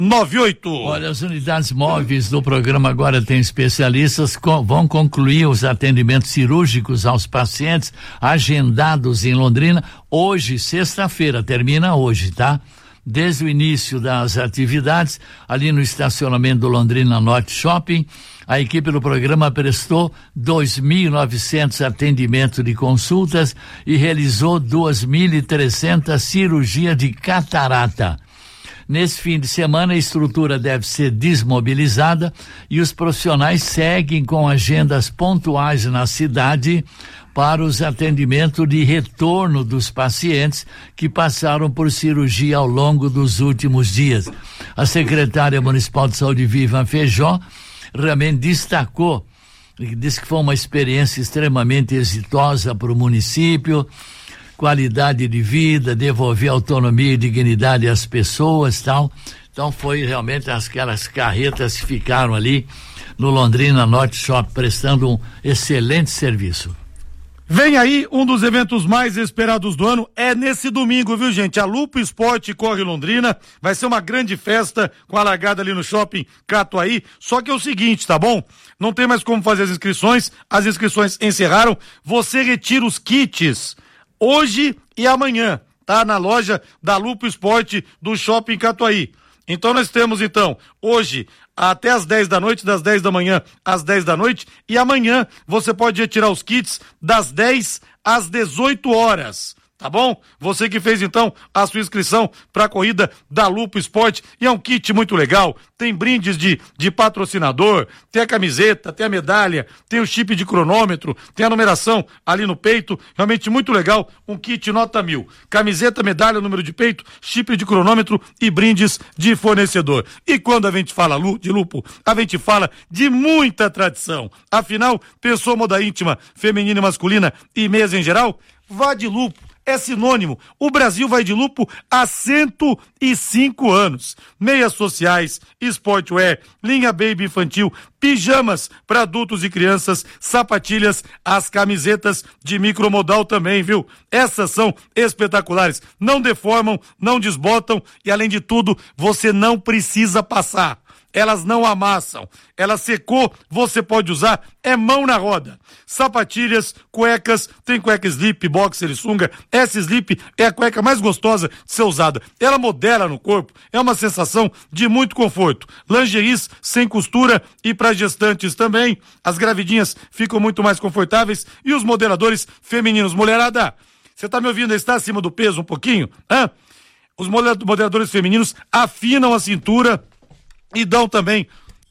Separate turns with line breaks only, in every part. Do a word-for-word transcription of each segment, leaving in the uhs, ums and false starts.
nove oito.
Olha, as unidades móveis do programa Agora Tem Especialistas com, vão concluir os atendimentos cirúrgicos aos pacientes agendados em Londrina hoje, sexta-feira, termina hoje, tá? Desde o início das atividades, ali no estacionamento do Londrina Norte Shopping, a equipe do programa prestou dois mil e novecentos atendimentos de consultas e realizou duas mil e trezentas cirurgias de catarata. Nesse fim de semana, a estrutura deve ser desmobilizada e os profissionais seguem com agendas pontuais na cidade para os atendimentos de retorno dos pacientes que passaram por cirurgia ao longo dos últimos dias. A secretária municipal de saúde, Vivian Feijó, realmente destacou, disse que foi uma experiência extremamente exitosa para o município, qualidade de vida, devolver autonomia e dignidade às pessoas, tal. Então foi realmente aquelas carretas que ficaram ali no Londrina Norte Shop prestando um excelente serviço.
Vem aí um dos eventos mais esperados do ano, é nesse domingo, viu, gente? A Lupo Esporte corre Londrina, vai ser uma grande festa com a largada ali no Shopping Catuaí, só que é o seguinte, tá bom? Não tem mais como fazer as inscrições, as inscrições encerraram, você retira os kits hoje e amanhã, tá? Na loja da Lupo Esporte do Shopping Catuaí. Então nós temos, então, hoje até às dez da noite, das dez da manhã às dez da noite, e amanhã você pode retirar os kits das dez às dezoito horas. Tá bom? Você que fez então a sua inscrição para a corrida da Lupo Esporte, e é um kit muito legal, tem brindes de, de patrocinador, tem a camiseta, tem a medalha, tem o chip de cronômetro, tem a numeração ali no peito, realmente muito legal, um kit nota mil, camiseta, medalha, número de peito, chip de cronômetro e brindes de fornecedor. E quando a gente fala de Lupo, a gente fala de muita tradição, afinal, pensou moda íntima, feminina e masculina e mesa em geral? Vá de Lupo. É sinônimo, o Brasil vai de Lupo há cento e cinco anos. Meias sociais, sportwear, linha baby infantil, pijamas para adultos e crianças, sapatilhas, as camisetas de micromodal também, viu? Essas são espetaculares, não deformam, não desbotam e além de tudo, você não precisa passar. Elas não amassam, ela secou, você pode usar, é mão na roda. Sapatilhas, cuecas, tem cueca slip, boxer e sunga, essa slip é a cueca mais gostosa de ser usada, ela modela no corpo, é uma sensação de muito conforto. Lingeries sem costura e para gestantes também, as gravidinhas ficam muito mais confortáveis e os modeladores femininos. Mulherada, você tá me ouvindo, está acima do peso um pouquinho? Hã? Os modeladores femininos afinam a cintura e dão também,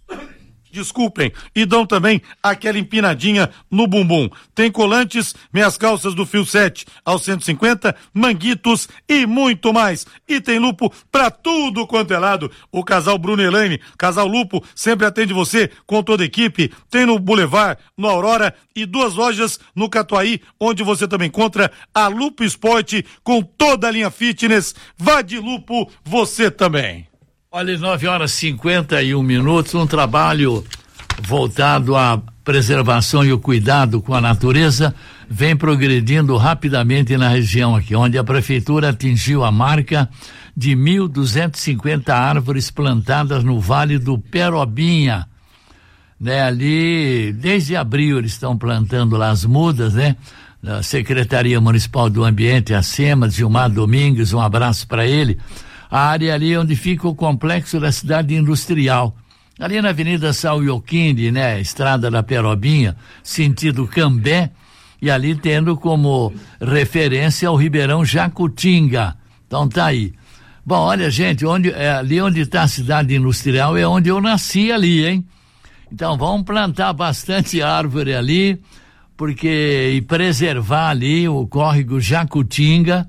desculpem, e dão também aquela empinadinha no bumbum. Tem colantes, meias calças do fio sete aos cento e cinquenta, manguitos e muito mais. E tem Lupo pra tudo quanto é lado. O casal Bruno e Elaine, casal Lupo, sempre atende você com toda a equipe. Tem no Boulevard, no Aurora e duas lojas no Catuaí, onde você também encontra a Lupo Esporte com toda a linha fitness. Vá de Lupo, você também.
Olha, nove horas e cinquenta e um minutos, um trabalho voltado à preservação e o cuidado com a natureza vem progredindo rapidamente na região aqui, onde a prefeitura atingiu a marca de mil duzentas e cinquenta árvores plantadas no Vale do Perobinha, né? Ali, desde abril eles estão plantando lá as mudas, né? Da Secretaria Municipal do Ambiente, a SEMA, Gilmar Domingues, um abraço para ele. A área ali onde fica o complexo da cidade industrial. Ali na Avenida São Ioquinde, né? Estrada da Perobinha, sentido Cambé, e ali tendo como referência o Ribeirão Jacutinga. Então tá aí. Bom, olha, gente, onde, é, ali onde está a cidade industrial é onde eu nasci ali, hein? Então vamos plantar bastante árvore ali, porque e preservar ali o córrego Jacutinga,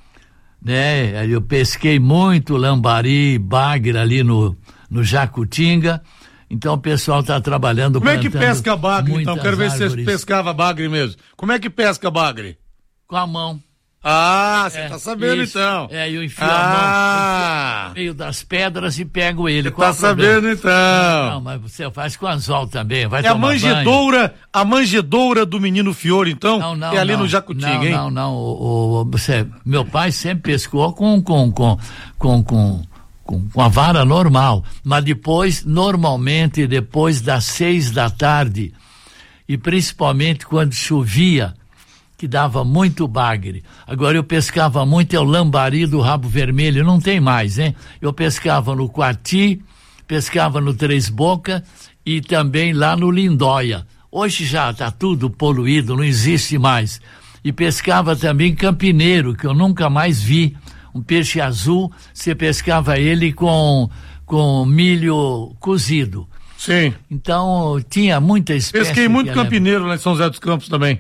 né? Eu pesquei muito lambari, bagre ali no, no Jacutinga, então o pessoal está trabalhando.
Como é que pesca bagre, então? Quero ver árvores. Se você pescava bagre mesmo. Como é que pesca bagre?
Com a mão.
Ah, você é, tá sabendo
isso.
então.
É, eu enfio
ah.
a mão no meio das pedras e pego ele.
Você tá sabendo então.
Não, mas você faz com anzol também, vai
é
tomar
a manjedoura, banho. A manjedoura do menino Fiore, então?
Não, não,
é ali
não,
no Jacutinga,
não,
hein?
Não, não, o, o, você, meu pai sempre pescou com, com, com, com, com com, com a vara normal, mas depois, normalmente, depois das seis da tarde, e principalmente quando chovia, que dava muito bagre. Agora eu pescava muito, é o lambari do rabo vermelho, não tem mais, hein? Eu pescava no Quati, pescava no Três Boca e também lá no Lindóia. Hoje já está tudo poluído, não existe mais. E pescava também campineiro, que eu nunca mais vi. Um peixe azul, você pescava ele com, com milho cozido.
Sim.
Então tinha muita espécie.
Pesquei muito campineiro lá em São José dos Campos também.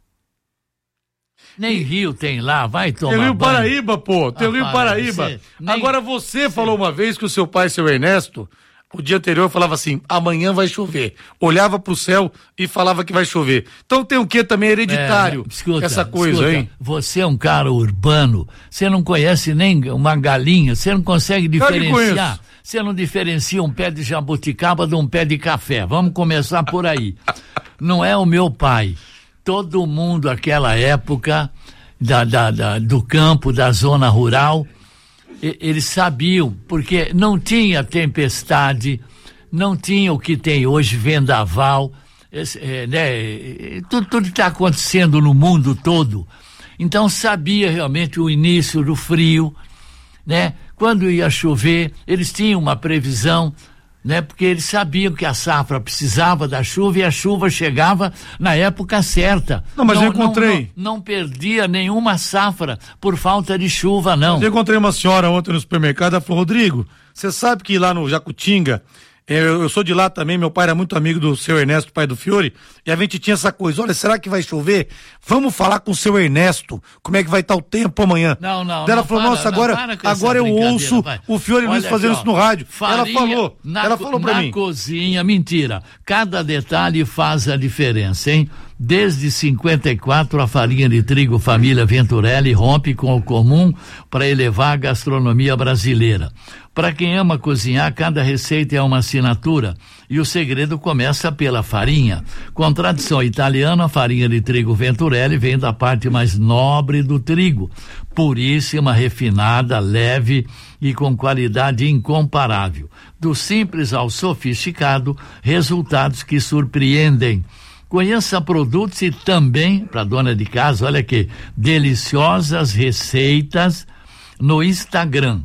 Nem rio tem lá, vai tomar
Tem Rio
banho.
Paraíba, pô, tem
Ah,
Rio
para,
Paraíba.
você nem-
Agora você falou uma vez que o seu pai, seu Ernesto, o dia anterior falava assim, amanhã vai chover. Olhava pro céu e falava que vai chover. Então tem o que também hereditário,
É, escuta,
essa coisa,
escuta,
hein?
Você é um cara urbano, você não conhece nem uma galinha, você não consegue
Claro que
diferenciar.
conheço.
Você não diferencia um pé de jabuticaba de um pé de café. Vamos começar por aí. Não é o meu pai. Todo mundo, aquela época, da, da, da, do campo, da zona rural, e, eles sabiam, porque não tinha tempestade, não tinha o que tem hoje, vendaval, esse, é, né, tudo, tudo que está acontecendo no mundo todo. Então sabia realmente o início do frio, né? Quando ia chover, eles tinham uma previsão, né? Porque eles sabiam que a safra precisava da chuva e a chuva chegava na época certa.
Não, mas eu encontrei.
Não, não, não perdia nenhuma safra por falta de chuva, não.
Eu encontrei uma senhora ontem no supermercado, ela falou, Rodrigo, você sabe que lá no Jacutinga, eu, eu sou de lá também, meu pai era muito amigo do seu Ernesto, pai do Fiore, e a gente tinha essa coisa, olha, será que vai chover? Vamos falar com o seu Ernesto, como é que vai estar o tempo amanhã?
Não, não,
Daí ela
não,
falou,
para,
nossa,
não,
agora,
para com essa
agora eu
brincadeira,
ouço
vai.
o Fiore Luiz
Olha
fazendo
aqui,
isso
ó,
no rádio.
farinha
Ela falou,
na,
ela falou pra
na
mim.
Na cozinha, mentira, cada detalhe faz a diferença, hein? Desde cinquenta e quatro, a farinha de trigo família Venturelli rompe com o comum para elevar a gastronomia brasileira. Para quem ama cozinhar, cada receita é uma assinatura e o segredo começa pela farinha. Com tradição italiana, a farinha de trigo Venturelli vem da parte mais nobre do trigo, puríssima, refinada, leve e com qualidade incomparável. Do simples ao sofisticado, resultados que surpreendem. Conheça produtos e também, para dona de casa, olha aqui, deliciosas receitas no Instagram,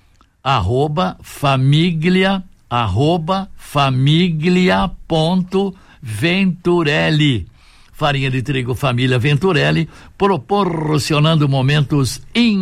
arroba família, arroba família ponto venturelli. Farinha de trigo família Venturelli, proporcionando momentos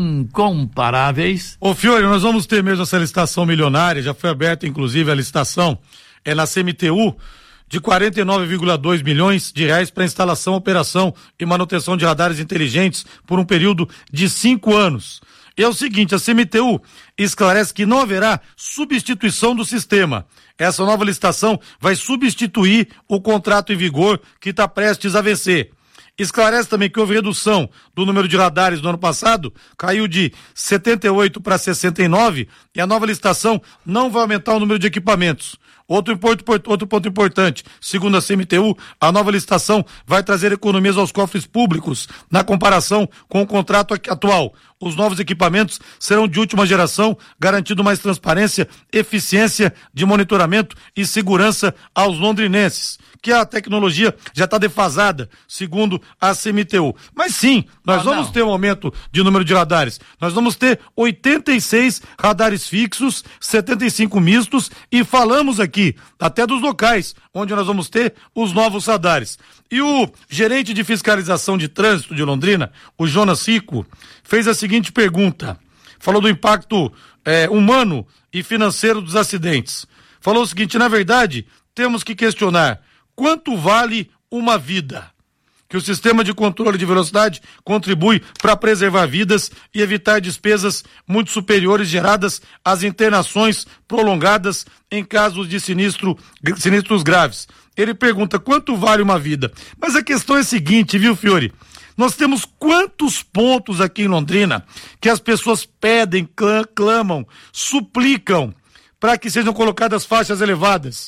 incomparáveis.
Ô Fiore, nós vamos ter mesmo essa licitação milionária, já foi aberta inclusive a licitação, é na C M T U, de quarenta e nove vírgula dois milhões de reais para instalação, operação e manutenção de radares inteligentes por um período de cinco anos. E é o seguinte, a C M T U esclarece que não haverá substituição do sistema. Essa nova licitação vai substituir o contrato em vigor que está prestes a vencer. Esclarece também que houve redução do número de radares no ano passado, caiu de setenta e oito para sessenta e nove e a nova licitação não vai aumentar o número de equipamentos. Outro, outro ponto importante, segundo a C M T U, a nova licitação vai trazer economias aos cofres públicos na comparação com o contrato atual. Os novos equipamentos serão de última geração, garantindo mais transparência, eficiência de monitoramento e segurança aos londrinenses, que a tecnologia já está defasada, segundo a C M T U. Mas sim, nós
ah,
vamos
não.
ter um aumento de número de radares. Nós vamos ter oitenta e seis radares fixos, setenta e cinco mistos e falamos aqui até dos locais onde nós vamos ter os novos radares. E o gerente de fiscalização de trânsito de Londrina, o Jonas Rico, fez a seguinte pergunta. Falou do impacto eh, humano e financeiro dos acidentes. Falou o seguinte, na verdade, temos que questionar quanto vale uma vida? Que o sistema de controle de velocidade contribui para preservar vidas e evitar despesas muito superiores geradas às internações prolongadas em casos de sinistro, sinistros graves. Ele pergunta quanto vale uma vida? Mas a questão é a seguinte, viu, Fiore? Nós temos quantos pontos aqui em Londrina que as pessoas pedem, clamam, suplicam para que sejam colocadas faixas elevadas?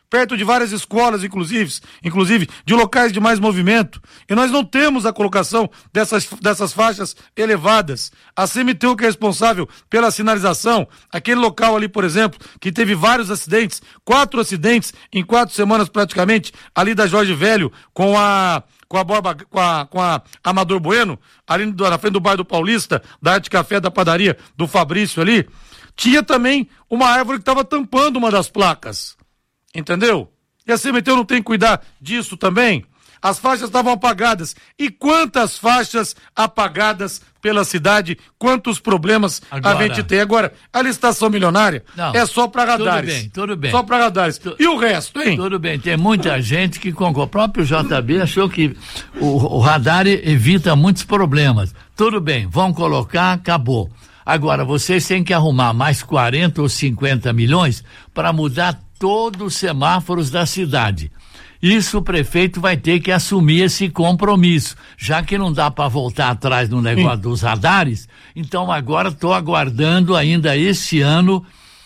perto de várias escolas, inclusive, inclusive de locais de mais movimento, e nós não temos a colocação dessas, dessas faixas elevadas. A C M T U, que é responsável pela sinalização, aquele local ali, por exemplo, que teve vários acidentes, quatro acidentes em quatro semanas praticamente, ali da Jorge Velho, com a com a Borba, com a, com a Amador Bueno, ali na frente do bairro do Paulista, da Arte Café, da padaria do Fabrício ali, tinha também uma árvore que estava tampando uma das placas, entendeu? E a C M T U não tem que cuidar disso também? As faixas estavam apagadas. E quantas faixas apagadas pela cidade, quantos problemas agora, a gente tem. Agora, a licitação milionária não, é só para radares.
Tudo bem, tudo bem.
Só para radares. Tu, e o resto, hein?
Tudo bem, tem muita gente que concorda. O próprio J B achou que o, o radar evita muitos problemas. Tudo bem, vão colocar, acabou. Agora, vocês têm que arrumar mais quarenta ou cinquenta milhões para mudar todos os semáforos da cidade. Isso o prefeito vai ter que assumir esse compromisso, já que não dá para voltar atrás no negócio Sim. dos radares. Então agora estou aguardando ainda esse ano,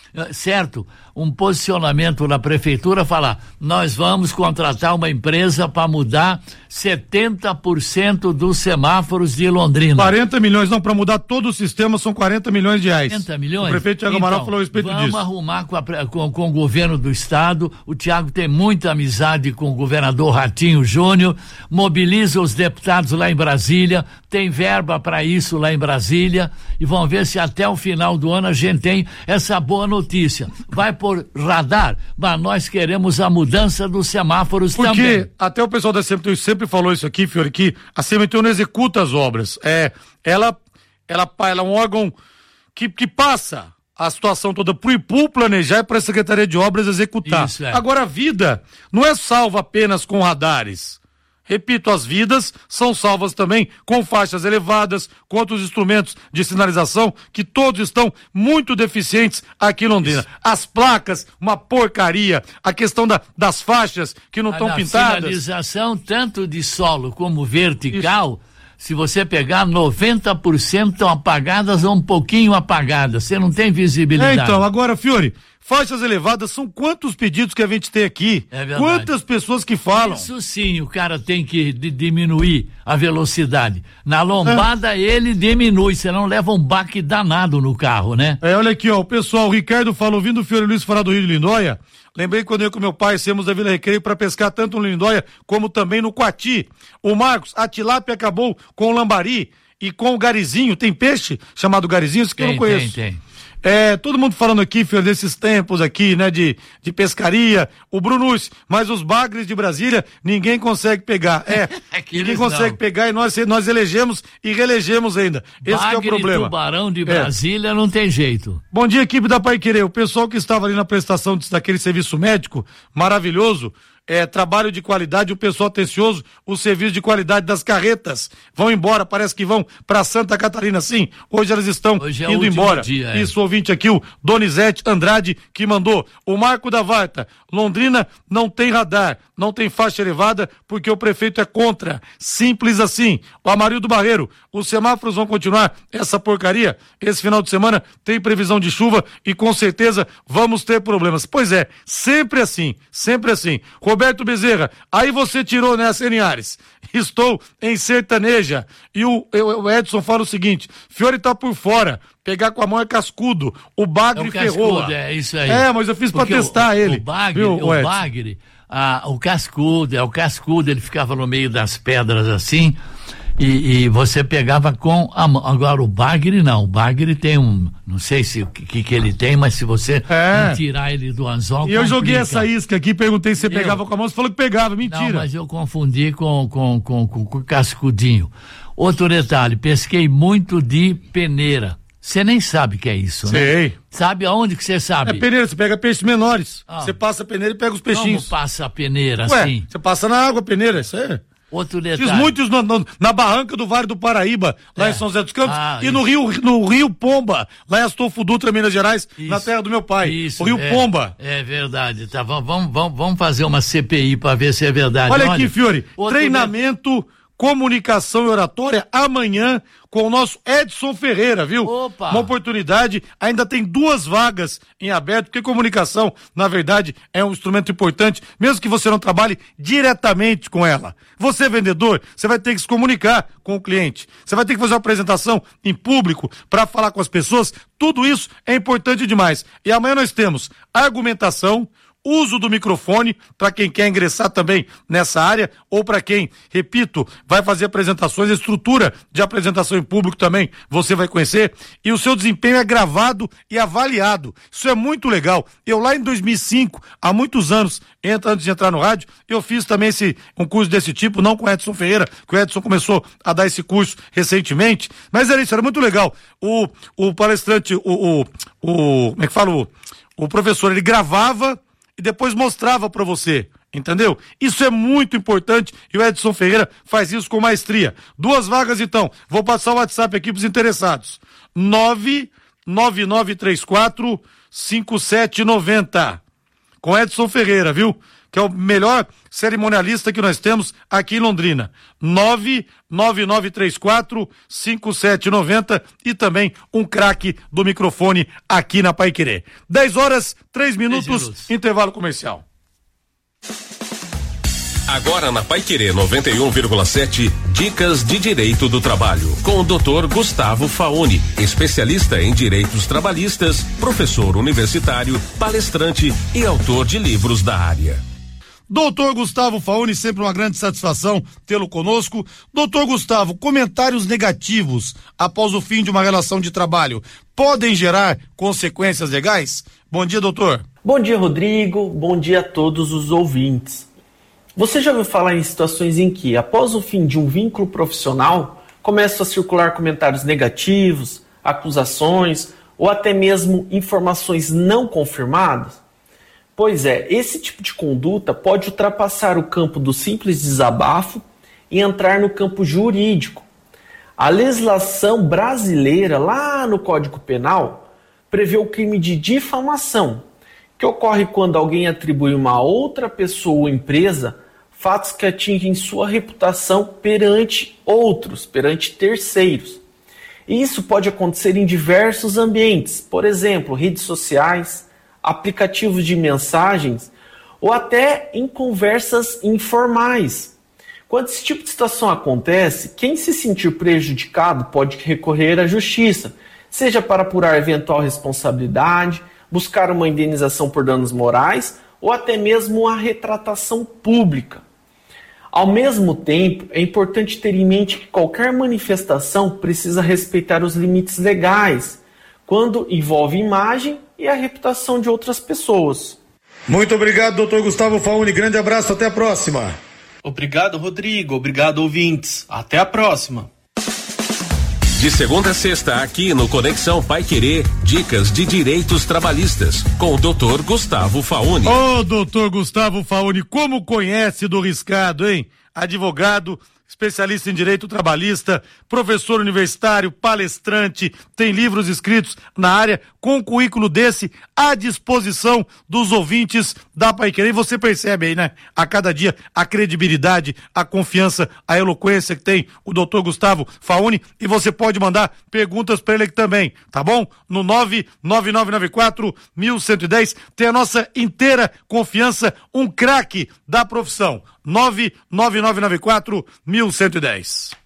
certo? Um posicionamento na prefeitura, falar, nós vamos contratar uma empresa para mudar setenta por cento dos semáforos de Londrina.
quarenta milhões, não, para mudar todo o sistema são quarenta milhões de reais.
quarenta milhões?
O prefeito Thiago Amaral então, falou a respeito
vamos
disso.
Vamos arrumar com, a, com, com o governo do estado, o Thiago tem muita amizade com o governador Ratinho Júnior, mobiliza os deputados lá em Brasília, tem verba para isso lá em Brasília, e vamos ver se até o final do ano a gente tem essa boa notícia. Vai por radar, mas nós queremos a mudança dos semáforos
Porque
também.
Porque até o pessoal da C M T U sempre falou isso aqui, Fiore, que a C M T U não executa as obras. É, ela, ela, ela é um órgão que, que passa a situação toda pro I P U planejar e para a Secretaria de Obras executar. Isso, é. Agora a vida não é salva apenas com radares. Repito, as vidas são salvas também com faixas elevadas, com outros instrumentos de sinalização que todos estão muito deficientes aqui em Londrina. Isso. As placas, uma porcaria. A questão da, das faixas que não estão pintadas.
Sinalização tanto de solo como vertical, Isso. se você pegar noventa por cento estão apagadas ou um pouquinho apagadas. Você não tem visibilidade.
É, então, agora, Fiore, faixas elevadas, são quantos pedidos que a gente tem aqui? É verdade. Quantas pessoas que falam?
Isso sim, o cara tem que d- diminuir a velocidade. Na lombada é. ele diminui, senão leva um baque danado no carro, né?
É, olha aqui, ó, o pessoal, o Ricardo fala, ouvindo o Fiore Luiz falar do Rio de Lindóia, lembrei quando eu com meu pai saímos da Vila Recreio para pescar tanto no Lindóia como também no Coati. O Marcos, a tilápia acabou com o lambari e com o garizinho, tem peixe chamado garizinho, isso que tem, eu não conheço. Tem, tem. É, todo mundo falando aqui, filho, desses tempos aqui, né, de, de pescaria, o Brunus, mas os bagres de Brasília, ninguém consegue pegar, é, ninguém consegue não. pegar e nós, nós elegemos e reelegemos ainda, esse que é o problema.
Tubarão de Brasília é. não tem jeito.
Bom dia, equipe da Paiquerê, o pessoal que estava ali na prestação daquele serviço médico, maravilhoso, É, trabalho de qualidade, o pessoal atencioso, o serviço de qualidade das carretas vão embora, parece que vão para Santa Catarina, sim, hoje elas estão hoje é indo embora, dia, é. Isso, ouvinte aqui, o Donizete Andrade que mandou, o Marco da Varta, Londrina não tem radar, não tem faixa elevada porque o prefeito é contra, simples assim. O Amarildo Barreiro, os semáforos vão continuar essa porcaria, esse final de semana tem previsão de chuva e com certeza vamos ter problemas, pois é, sempre assim, sempre assim. Roberto Bezerra, aí você tirou, né, Seniares? Estou em sertaneja. E o, o Edson fala o seguinte, Fiore tá por fora, pegar com a mão é cascudo, o bagre é o ferrou.
Cascudo, é isso aí.
É, mas eu fiz pra testar
o,
ele.
O bagre, viu, o, o bagre, ah, o cascudo, é o cascudo, ele ficava no meio das pedras assim, E, e você pegava com a mão. Agora o bagre não, o bagre tem um, não sei se o que, que ele tem, mas se você é. não tirar ele do anzol,
e eu complica. Joguei essa isca aqui, perguntei se você eu, pegava com a mão, você falou que pegava, mentira.
Não, mas eu confundi com com, com, com, com cascudinho. Outro detalhe, pesquei muito de peneira. Você nem sabe o que é isso,
Sei.
né? Sabe aonde que você sabe?
É peneira, você pega peixes menores, ah. você passa a peneira e pega os peixinhos.
Como passa a peneira
Ué,
assim?
Você passa na água a peneira, isso é...
Outro detalhe.
Fiz muitos no, no, na barranca do Vale do Paraíba, lá é. em São José dos Campos, ah, e no Rio, no Rio Pomba, lá em Astolfo Dutra, Minas Gerais, isso. na terra do meu pai. Isso, o Rio
é,
Pomba.
É verdade, tá, vamos, vamos, vamos fazer uma C P I para ver se é verdade.
Olha, Olha aqui, Fiore, treinamento... De... comunicação e oratória amanhã com o nosso Edson Ferreira, viu?
Opa.
Uma oportunidade, ainda tem duas vagas em aberto, porque comunicação, na verdade, é um instrumento importante, mesmo que você não trabalhe diretamente com ela. Você, vendedor, você vai ter que se comunicar com o cliente, você vai ter que fazer uma apresentação em público para falar com as pessoas, tudo isso é importante demais. E amanhã nós temos argumentação, uso do microfone para quem quer ingressar também nessa área ou para quem, repito, vai fazer apresentações, a estrutura de apresentação em público também você vai conhecer, e o seu desempenho é gravado e avaliado. Isso é muito legal. Eu lá em dois mil e cinco, há muitos anos, antes de entrar no rádio, eu fiz também esse, um curso desse tipo, não com o Edson Ferreira, que o Edson começou a dar esse curso recentemente, mas era isso, era muito legal. O, o palestrante, o, o, o como é que fala? O, o professor, ele gravava e depois mostrava para você, entendeu? Isso é muito importante e o Edson Ferreira faz isso com maestria. Duas vagas então, vou passar o WhatsApp aqui para os interessados, nove nove nove três quatro cinco sete nove zero, com Edson Ferreira, viu? Que é o melhor cerimonialista que nós temos aqui em Londrina, nove nove nove três quatro cinco sete nove zero, e também um craque do microfone aqui na Paiquerê. dez horas, três minutos, minutos, intervalo comercial.
Agora na Paiquerê noventa e um vírgula sete, dicas de direito do trabalho, com o doutor Gustavo Fauni, especialista em direitos trabalhistas, professor universitário, palestrante e autor de livros da área.
Doutor Gustavo Fauni, sempre uma grande satisfação tê-lo conosco. Doutor Gustavo, comentários negativos após o fim de uma relação de trabalho podem gerar consequências legais? Bom dia, doutor.
Bom dia, Rodrigo. Bom dia a todos os ouvintes. Você já ouviu falar em situações em que, após o fim de um vínculo profissional, começam a circular comentários negativos, acusações ou até mesmo informações não confirmadas? Pois é, esse tipo de conduta pode ultrapassar o campo do simples desabafo e entrar no campo jurídico. A legislação brasileira, lá no Código Penal, prevê o crime de difamação, que ocorre quando alguém atribui a uma outra pessoa ou empresa fatos que atingem sua reputação perante outros, perante terceiros. E isso pode acontecer em diversos ambientes, por exemplo, redes sociais, aplicativos de mensagens ou até em conversas informais. Quando esse tipo de situação acontece, quem se sentir prejudicado pode recorrer à justiça, seja para apurar eventual responsabilidade, buscar uma indenização por danos morais ou até mesmo a retratação pública. Ao mesmo tempo, é importante ter em mente que qualquer manifestação precisa respeitar os limites legais, quando envolve imagem e a reputação de outras pessoas.
Muito obrigado, doutor Gustavo Fauni. Grande abraço, até a próxima.
Obrigado, Rodrigo. Obrigado, ouvintes. Até a próxima.
De segunda a sexta, aqui no Conexão Paiquerê, dicas de direitos trabalhistas, com o doutor Gustavo Fauni.
Ô, oh, doutor Gustavo Fauni, como conhece do riscado, hein? Advogado, especialista em direito trabalhista, professor universitário, palestrante, tem livros escritos na área, com um currículo desse à disposição dos ouvintes da Paiquerê. E você percebe aí, né? A cada dia a credibilidade, a confiança, a eloquência que tem o doutor Gustavo Fauni, e você pode mandar perguntas para ele aqui também, tá bom? No nove nove nove nove quatro um um um zero, tem a nossa inteira confiança, um craque da profissão. nove nove nove nove quatro um um um zero.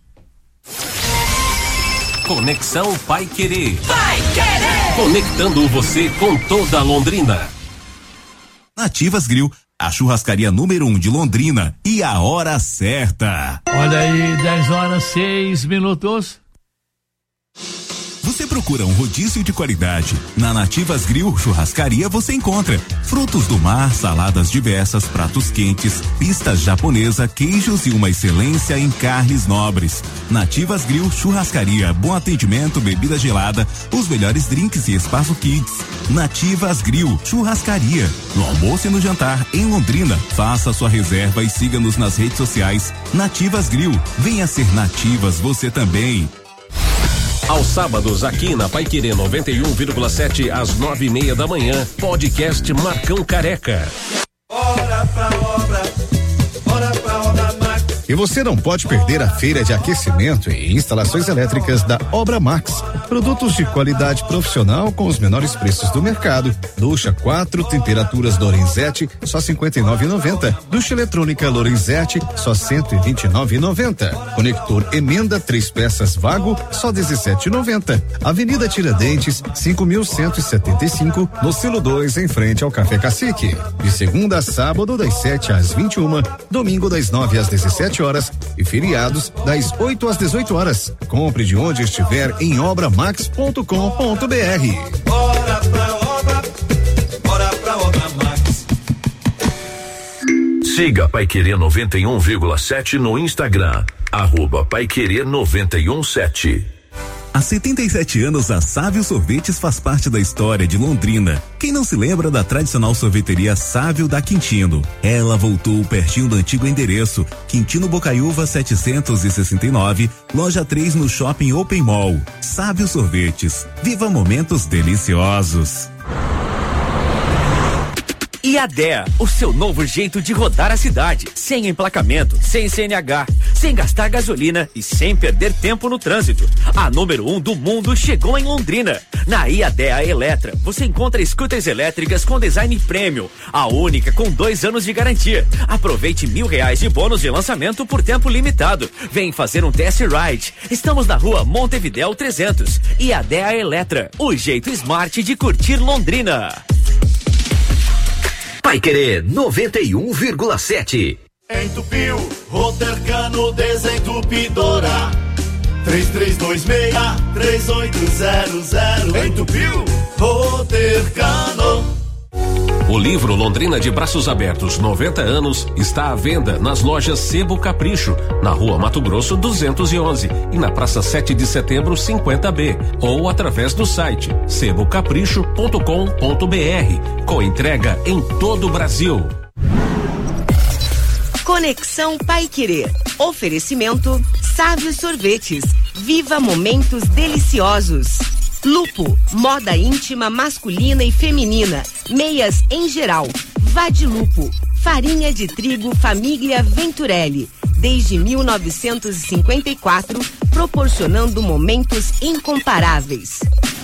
Conexão Paiquerê. Paiquerê. Conectando você com toda Londrina.
Nativas Grill, a churrascaria número um de Londrina, e a hora certa.
Olha aí, dez horas, seis minutos.
Você procura um rodízio de qualidade? Na Nativas Grill Churrascaria você encontra frutos do mar, saladas diversas, pratos quentes, pistas japonesa, queijos e uma excelência em carnes nobres. Nativas Grill Churrascaria, bom atendimento, bebida gelada, os melhores drinks e espaço kids. Nativas Grill Churrascaria, no almoço e no jantar em Londrina. Faça sua reserva e siga-nos nas redes sociais. Nativas Grill, venha ser Nativas você também.
Aos sábados, aqui na Paiquerê noventa e um vírgula sete, às nove e meia da manhã, podcast Marcão Careca.
Bora pra obra, bora pra obra Max. E você não pode perder a feira de aquecimento e instalações elétricas da Obra Max. Produtos de qualidade profissional com os menores preços do mercado. Ducha quatro temperaturas Lorenzetti, só cinquenta e nove reais e noventa centavos. Ducha eletrônica Lorenzetti, só cento e vinte e nove reais e noventa centavos. Conector emenda três peças Vago, só dezessete reais e noventa centavos. Avenida Tiradentes, cinco mil cento e setenta e cinco, no Silo dois, em frente ao Café Cacique. De segunda a sábado, das sete às vinte e uma, domingo das nove às dezessete horas e feriados das oito às dezoito horas. Compre de onde estiver em obra max ponto com ponto br.
Bora pra obra, bora pra Obra Max.
Siga Paiquerê noventa e um vírgula sete no Instagram, arroba Paiquerê noventa e um sete.
Há setenta e sete anos, a Sávio Sorvetes faz parte da história de Londrina. Quem não se lembra da tradicional sorveteria Sávio da Quintino? Ela voltou pertinho do antigo endereço, Quintino Bocaiúva setecentos e sessenta e nove, loja três no Shopping Open Mall. Sávio Sorvetes, viva momentos deliciosos.
E a D E A, o seu novo jeito de rodar a cidade, sem emplacamento, sem C N H, sem gastar gasolina e sem perder tempo no trânsito. A número um do mundo chegou em Londrina. Na I A D E A Eletra, você encontra scooters elétricas com design premium, a única com dois anos de garantia. Aproveite mil reais de bônus de lançamento por tempo limitado. Vem fazer um test ride. Estamos na rua Montevidéu trezentos. I A D E A Eletra, o jeito smart de curtir Londrina.
Paiquerê noventa e um vírgula sete.
Entupiu, Rotercano Desentupidora. três três dois seis, três oito zero zero. Entupiu, Rotercano.
O livro Londrina de Braços Abertos noventa anos está à venda nas lojas Sebo Capricho, na Rua Mato Grosso duzentos e onze e na Praça sete de Setembro cinquenta B, ou através do site sebo capricho ponto com ponto br, com entrega em todo o Brasil.
Conexão Paiquerê. Oferecimento Sávio Sorvetes. Viva momentos deliciosos. Lupo, moda íntima masculina e feminina, meias em geral. Vade Lupo, farinha de trigo família Venturelli, desde mil novecentos e cinquenta e quatro, proporcionando momentos incomparáveis.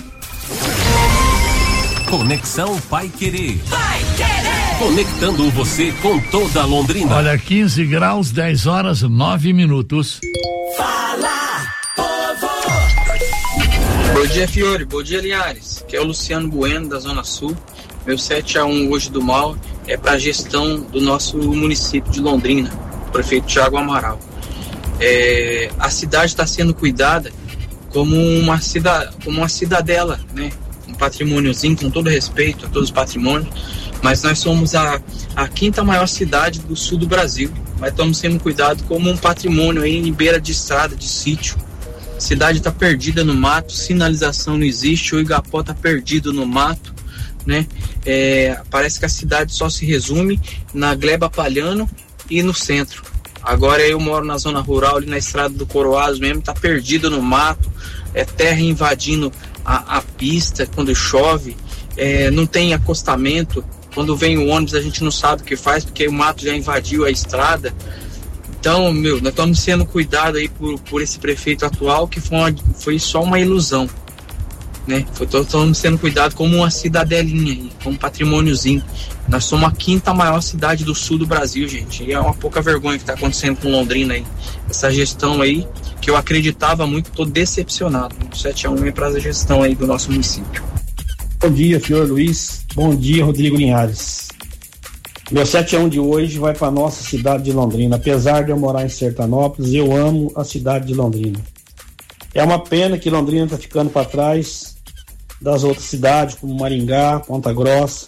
Conexão Paiquerê. Paiquerê! Conectando você com toda a Londrina.
Olha, quinze graus, dez horas, nove minutos.
Fala, povo! Bom dia, Fiore. Bom dia, Linhares. Que é o Luciano Bueno, da Zona Sul. Meu sete a um hoje do mal é para a gestão do nosso município de Londrina, o prefeito Thiago Amaral. É, a cidade está sendo cuidada como uma, cida, como uma cidadela, né? Um patrimôniozinho, com todo respeito a todos os patrimônios, mas nós somos a, a quinta maior cidade do sul do Brasil, mas estamos sendo cuidados como um patrimônio aí em beira de estrada, de sítio. A cidade está perdida no mato, sinalização não existe, o Igapó está perdido no mato, né? É, parece que a cidade só se resume na Gleba Palhano e no centro. Agora eu moro na zona rural, ali na estrada do Coroados mesmo, está perdido no mato, é terra invadindo a, a pista quando chove, é, não tem acostamento, quando vem o ônibus a gente não sabe o que faz, porque o mato já invadiu a estrada. Então, meu, nós estamos sendo cuidados aí por, por esse prefeito atual, que foi, uma, foi só uma ilusão, né? Estamos sendo cuidados como uma cidadelinha aí, como um patrimôniozinho. Nós somos a quinta maior cidade do sul do Brasil, gente, e é uma pouca vergonha que está acontecendo com Londrina aí. Essa gestão aí, que eu acreditava muito, estou decepcionado. O sete a um é para a gestão aí do nosso município.
Bom dia, Fior Luiz. Bom dia, Rodrigo Linhares. Meu sete a um de hoje vai para nossa cidade de Londrina. Apesar de eu morar em Sertanópolis, eu amo a cidade de Londrina. É uma pena que Londrina está ficando para trás das outras cidades, como Maringá, Ponta Grossa.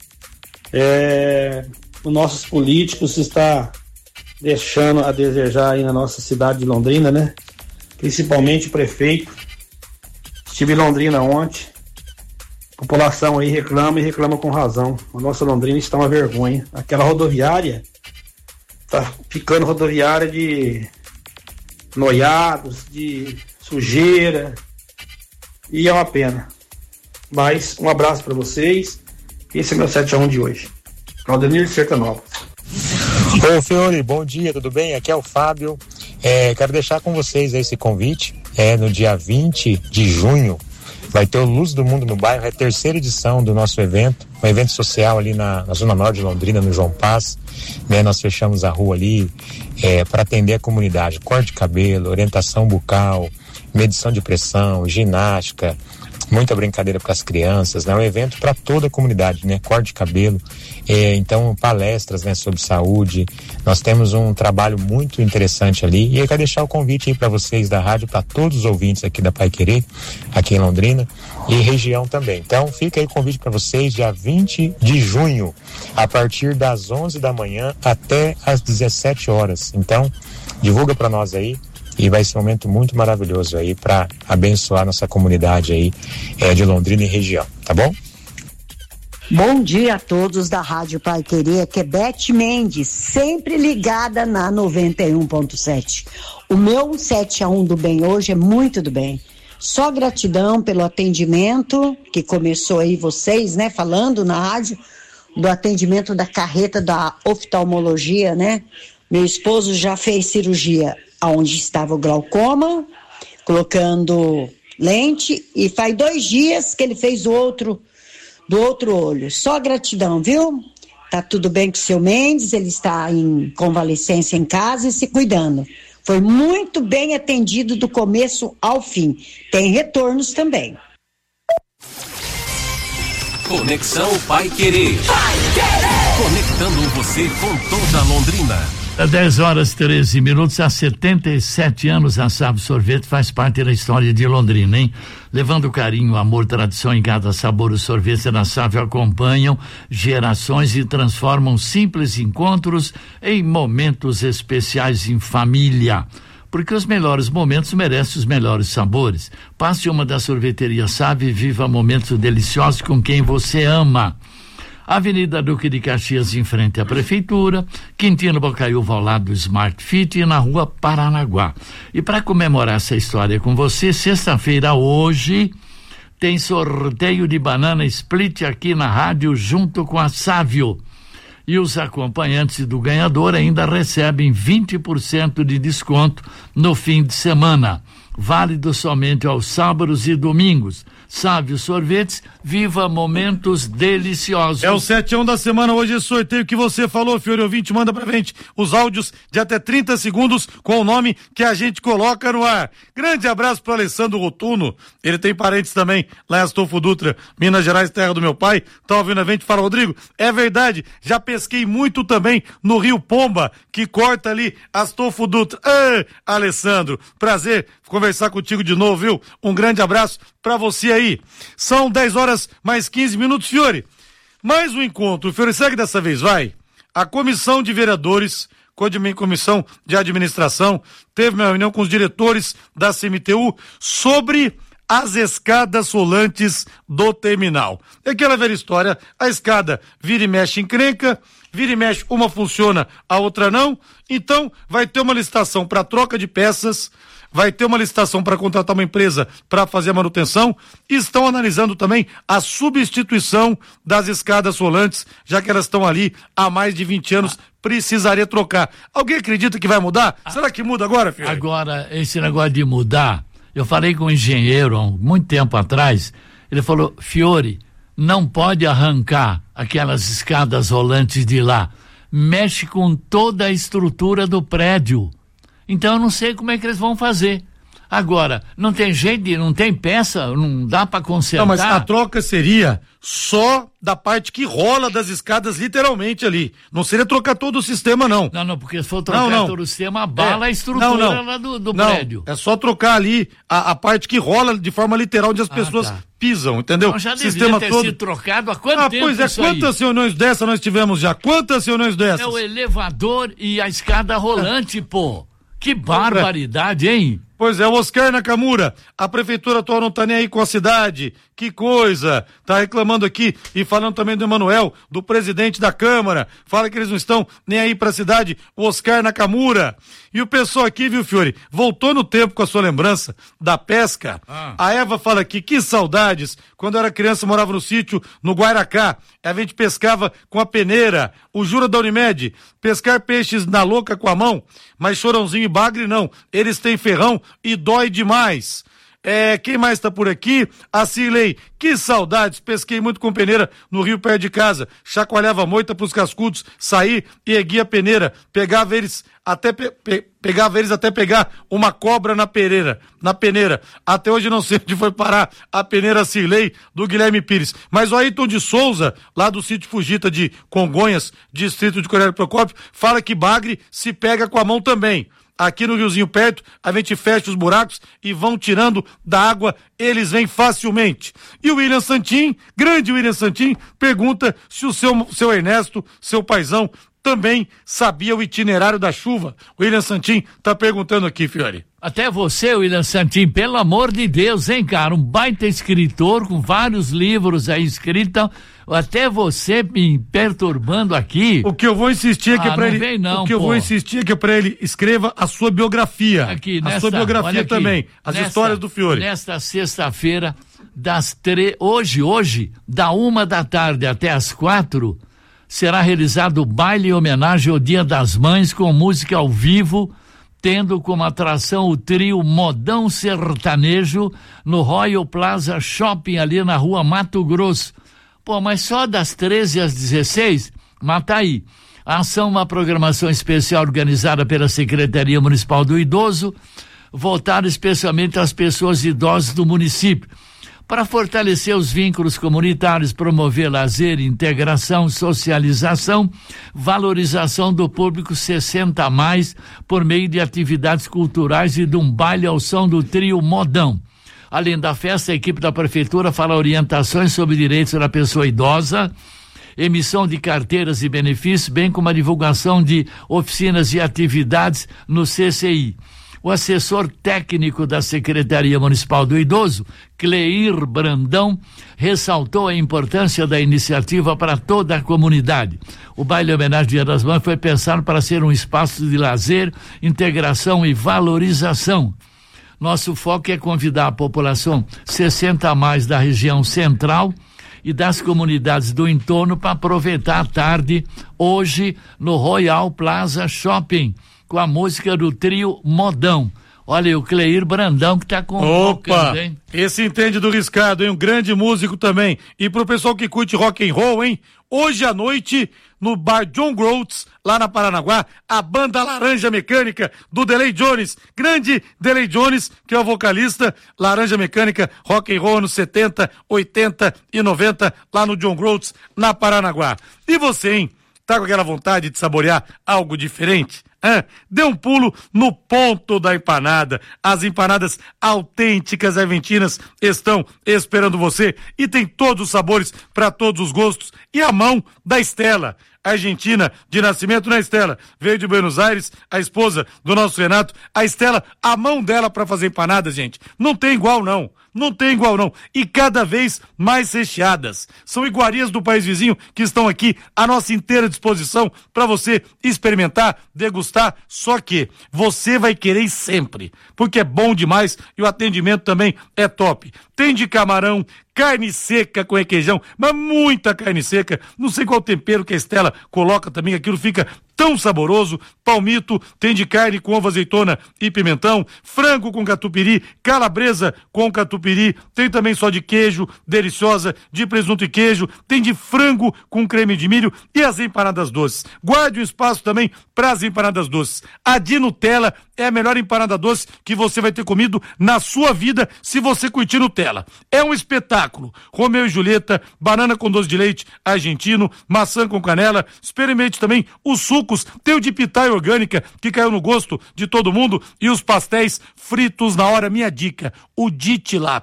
É, os nossos políticos estão deixando a desejar aí na nossa cidade de Londrina, né? Principalmente o prefeito. Estive em Londrina ontem. A população aí reclama e reclama com razão. A nossa Londrina está uma vergonha. Aquela rodoviária tá ficando rodoviária de noiados, de sujeira, e é uma pena. Mas um abraço para vocês. Esse é meu sete a um de hoje. Claudenir de Sertanópolis.
Ô Fiore, bom dia, tudo bem? Aqui é o Fábio. É, quero deixar com vocês esse convite. É no dia vinte de junho. Vai ter o Luz do Mundo no Bairro, é a terceira edição do nosso evento, um evento social ali na, na Zona Norte de Londrina, no João Paz, né? Nós fechamos a rua ali é, para atender a comunidade, corte de cabelo, orientação bucal, medição de pressão, ginástica, muita brincadeira para as crianças, né? Um evento para toda a comunidade, né? Corte de cabelo, é, então palestras, né? Sobre saúde. Nós temos um trabalho muito interessante ali e eu quero deixar o convite aí para vocês da rádio, para todos os ouvintes aqui da Paiquerê, aqui em Londrina e região também. Então fica aí o convite para vocês, dia vinte de junho, a partir das onze da manhã até às dezessete horas. Então divulga para nós aí. E vai ser um momento muito maravilhoso aí para abençoar nossa comunidade aí é, de Londrina e região, tá bom?
Bom dia a todos da Rádio Paiquerê, que é Beth Mendes, sempre ligada na noventa e um ponto sete. O meu sete a um do bem hoje é muito do bem. Só gratidão pelo atendimento, que começou aí vocês, né, falando na rádio, do atendimento da carreta da oftalmologia, né? Meu esposo já fez cirurgia onde estava o glaucoma, colocando lente, e faz dois dias que ele fez o outro, do outro olho. Só gratidão, viu? Tá tudo bem com o seu Mendes, ele está em convalescência em casa e se cuidando. Foi muito bem atendido do começo ao fim. Tem retornos também.
Conexão Paiquerê. Conectando você com toda Londrina.
Há dez horas, treze minutos, há setenta e sete anos, a Sávio Sorvete faz parte da história de Londrina, hein? Levando carinho, amor, tradição em cada sabor, os sorvetes da Sávio acompanham gerações e transformam simples encontros em momentos especiais em família. Porque os melhores momentos merecem os melhores sabores. Passe uma das sorveterias Sávio e viva momentos deliciosos com quem você ama. Avenida Duque de Caxias, em frente à Prefeitura, Quintino Bocaiúva, ao lado do Smart Fit, e na Rua Paranaguá. E para comemorar essa história com você, sexta-feira hoje tem sorteio de banana split aqui na rádio junto com a Sávio. E os acompanhantes do ganhador ainda recebem vinte por cento de desconto no fim de semana. Válido somente aos sábados e domingos. Sávio Sorvetes, viva momentos deliciosos.
É o sete a um da semana, hoje esse sorteio que você falou, Fiore ouvinte, manda pra gente os áudios de até trinta segundos com o nome que a gente coloca no ar. Grande abraço pro Alessandro Rotuno, ele tem parentes também lá em Astolfo Dutra, Minas Gerais, terra do meu pai, tá ouvindo a gente, fala, Rodrigo, é verdade, já pesquei muito também no Rio Pomba, que corta ali Astolfo Dutra. Ah, Alessandro, prazer conversar contigo de novo, viu? Um grande abraço pra você aí. São dez horas mais quinze minutos, Fiore. Mais um encontro, Fiore, segue dessa vez, vai. A comissão de vereadores, comissão de administração, teve uma reunião com os diretores da C M T U sobre as escadas rolantes do terminal. É aquela velha história, a escada vira e mexe encrenca, vira e mexe, uma funciona, a outra não, então vai ter uma licitação para troca de peças, vai ter uma licitação para contratar uma empresa para fazer a manutenção, e estão analisando também a substituição das escadas rolantes, já que elas estão ali há mais de vinte anos, precisaria trocar. Alguém acredita que vai mudar? Ah, será que muda agora, filho?
Agora, esse negócio de mudar, eu falei com um engenheiro há muito tempo atrás, ele falou, Fiore, não pode arrancar aquelas escadas rolantes de lá, mexe com toda a estrutura do prédio. Então eu não sei como é que eles vão fazer. Agora, não tem jeito, de, não tem peça, não dá para consertar.
Não, mas a troca seria só da parte que rola das escadas, literalmente ali. Não seria trocar todo o sistema, não.
Não, não, porque se for trocar
não, não.
todo o sistema, abala
é.
a estrutura
não, não.
lá do, do
não,
prédio.
É só trocar ali a, a parte que rola de forma literal, onde as ah, pessoas tá. pisam, entendeu?
Então já
sistema
ter
todo
sido trocado há quanto
ah,
tempo
pois é, quantas aí? reuniões dessas nós tivemos já? Quantas reuniões dessas?
É o elevador e a escada rolante, pô. Que barbaridade, hein?
Pois é, o Oscar Nakamura, a prefeitura atual não tá nem aí com a cidade, que coisa, tá reclamando aqui e falando também do Emanuel, do presidente da Câmara, fala que eles não estão nem aí pra cidade, o Oscar Nakamura. E o pessoal aqui, viu, Fiore, voltou no tempo com a sua lembrança da pesca. Ah. A Eva fala aqui, que saudades, quando eu era criança morava no sítio, no Guairacá, a gente pescava com a peneira, o Jura da Unimed, pescar peixes na louca com a mão, mas Chorãozinho e Bagre não, eles têm ferrão e dói demais. É, quem mais tá por aqui? A Cirlei, que saudades, pesquei muito com peneira no rio perto de casa, chacoalhava a moita pros cascudos, saí e erguia a peneira, pegava eles até pe, pe, pegava eles até pegar uma cobra na peneira, na peneira. Até hoje não sei onde foi parar a peneira Cirlei do Guilherme Pires. Mas o Ayrton de Souza, lá do sítio Fugita de Congonhas, distrito de Cornélio Procópio, fala que bagre se pega com a mão também. Aqui no riozinho perto, a gente fecha os buracos e vão tirando da água, eles vêm facilmente. E o William Santin, grande William Santin, pergunta se o seu, seu Ernesto, seu paizão, também sabia o itinerário da chuva. O William Santin tá perguntando aqui, Fiore.
Até você, William Santin, pelo amor de Deus, hein, cara? Um baita escritor com vários livros aí escritos. Até você me perturbando aqui.
O que eu vou insistir é que
ah,
para ele.
Vem, não,
o que pô. eu vou insistir é que para ele escreva a sua biografia.
Aqui,
a
nesta,
sua biografia
aqui,
também. As
nesta,
histórias do Fiore.
Nesta sexta-feira, das tre... hoje, hoje, da uma da tarde até as quatro, será realizado o baile em homenagem ao Dia das Mães com música ao vivo, tendo como atração o trio Modão Sertanejo no Royal Plaza Shopping, ali na rua Mato Grosso. Pô, mas só das treze às dezesseis? Mas tá aí. A ação é uma programação especial organizada pela Secretaria Municipal do Idoso, voltada especialmente às pessoas idosas do município, para fortalecer os vínculos comunitários, promover lazer, integração, socialização, valorização do público sessenta a mais, por meio de atividades culturais e de um baile ao som do trio Modão. Além da festa, a equipe da prefeitura fala orientações sobre direitos da pessoa idosa, emissão de carteiras e benefícios, bem como a divulgação de oficinas e atividades no C C I. O assessor técnico da Secretaria Municipal do Idoso, Cleir Brandão, ressaltou a importância da iniciativa para toda a comunidade. O baile em homenagem ao Dia das Mães foi pensado para ser um espaço de lazer, integração e valorização. Nosso foco é convidar a população sessenta a mais da região central e das comunidades do entorno para aproveitar a tarde hoje no Royal Plaza Shopping com a música do trio Modão. Olha, o Cleir Brandão que tá convocando,
Opa,
hein?
Esse entende do riscado, hein? Um grande músico também. E pro pessoal que curte rock and roll, hein? Hoje à noite, no bar John Groats, lá na Paranaguá, a banda Laranja Mecânica do Delay Jones. Grande Delay Jones, que é o vocalista. Laranja Mecânica, rock and roll anos setenta, oitenta e noventa, lá no John Groats, na Paranaguá. E você, hein? Tá com aquela vontade de saborear algo diferente? Ah, dê um pulo no ponto da empanada. As empanadas autênticas argentinas estão esperando você e tem todos os sabores para todos os gostos. E a mão da Estela, argentina de nascimento, né, Estela? Veio de Buenos Aires, a esposa do nosso Renato. A Estela, a mão dela para fazer empanadas, gente, não tem igual não. Não tem igual não, e cada vez mais recheadas. São iguarias do país vizinho que estão aqui à nossa inteira disposição para você experimentar, degustar, só que você vai querer sempre, porque é bom demais e o atendimento também é top. Tem de camarão, carne seca com requeijão, mas muita carne seca, não sei qual tempero que a Estela coloca também, aquilo fica tão saboroso. Palmito, tem de carne com ovo, azeitona e pimentão, frango com catupiry, calabresa com catupiry, tem também só de queijo, deliciosa, de presunto e queijo, tem de frango com creme de milho e as empanadas doces. Guarde um espaço também para as empanadas doces. A de Nutella é a melhor empanada doce que você vai ter comido na sua vida se você curtir Nutella. É um espetáculo. Romeu e Julieta, banana com doce de leite argentino, maçã com canela. Experimente também os sucos, tem o de pitaia orgânica que caiu no gosto de todo mundo e os pastéis fritos na hora. Minha dica, o de tilápia.